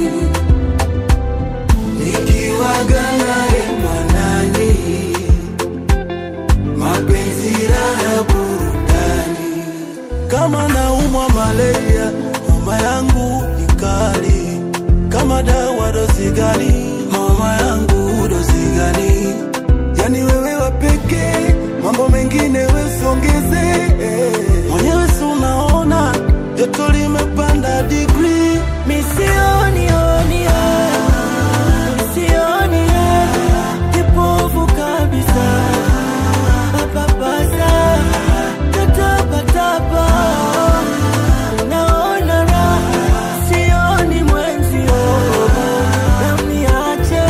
Nikiwaga naye mwanani, mapenzi raha burudani. Kama naumwa malaria, homa yangu ni kali. Kama dawa dozi gani, homa yangu dozi gani. Yani wewe wa pekee, mambo mengine wesongeze. Mwenyewe si unaona, joto limepanda degree. Misioni oni ya, misioni ya, kipofu kabisa. Papapasa, tatapatapa. Naona raha, sioni mwenzio. Namiache.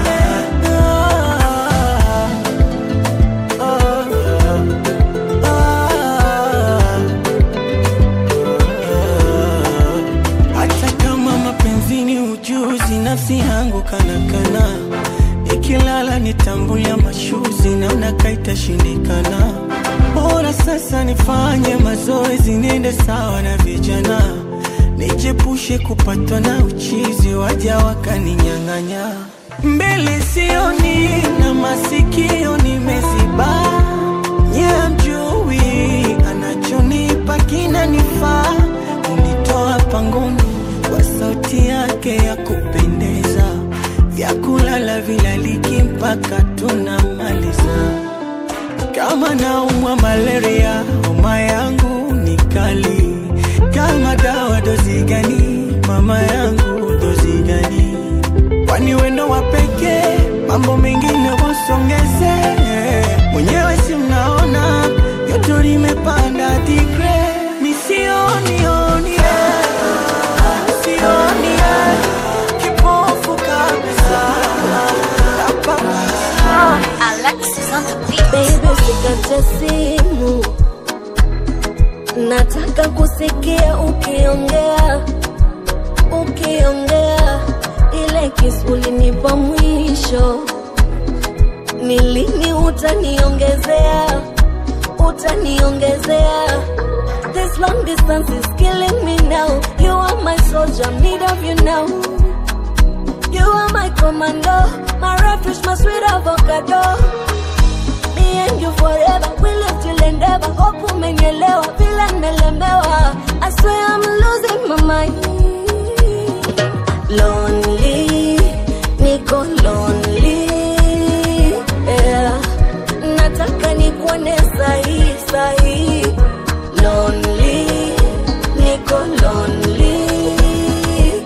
Nafsi yangu kana kana, ikilala nitambulia mashuzi na unakaita shindikana. Bora sasa nifanye mazoezi niende sawa na vijana. Nijepushe kupatwa na uchizi waja wakaninyang'anya. Mbele sioni na masikio nimeziba. Nye mjui anachonipa kinanifaa. Unitoa pangoni kwa sauti yake ya kupendeza. Vyakula vilaliki mpaka tunamaliza. Kama naumwa malaria, homa yangu ni kali. Kama dawa dozi gani, mama yangu dozi gani. Kwani wendo wa pekee, mambo mengine wasongeze. Mwenyewe si mnaona, yoto limepanda tigre. Misioni oni Sioni kipofu kabisa. Alexis on the beat. Baby, usikate simu, nataka kusikia ukiongea. Ukiongea ile kisu ulinipa mwisho. Ni lini utaniongezea? Utaniongezea? This long distance is killing me now. You are my soldier, need of you now. You are my commando, my refuge, my sweet avocado. Me and you forever, we live till endeavor. Hope umenielewa, vile nimelemewa. I swear I'm losing my mind. Lonely, niko lonely, yeah. Nataka nikuone sahi, sahi. Lonely, niko lonely,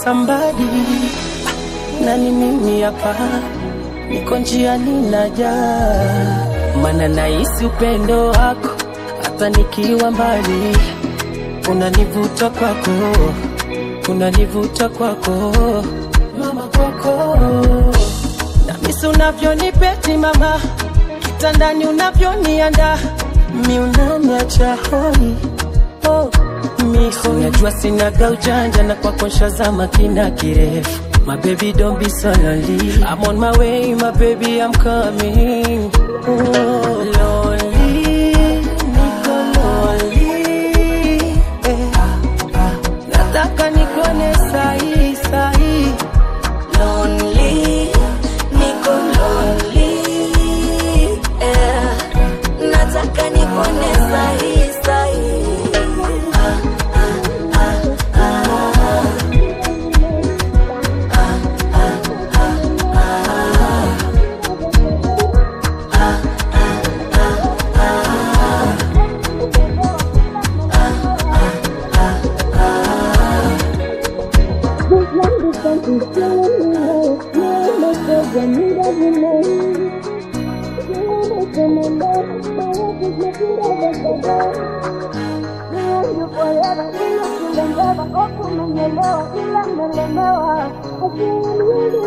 somebody. Nani mimi hapa, niko njiani naja, maana nahisi upendo wako hata nikiwa mbali. Unanivuta kwako, unanivuta kwako, mama kwako. Na misi unavyonipeti mama, kitandani unavyonianda, mi unaniacha hoi, oh, mi hoi. Unajua sinaga ujanja na kwako nshazama kina kirefu. My baby, don't be so lonely. I'm on my way, my baby, I'm coming. Oh, lonely, niko lonely. Eh. Nataka nikone sahi, sahi. Lonely, niko lonely. Eh. Nataka nikone sahi, sahi. Forever,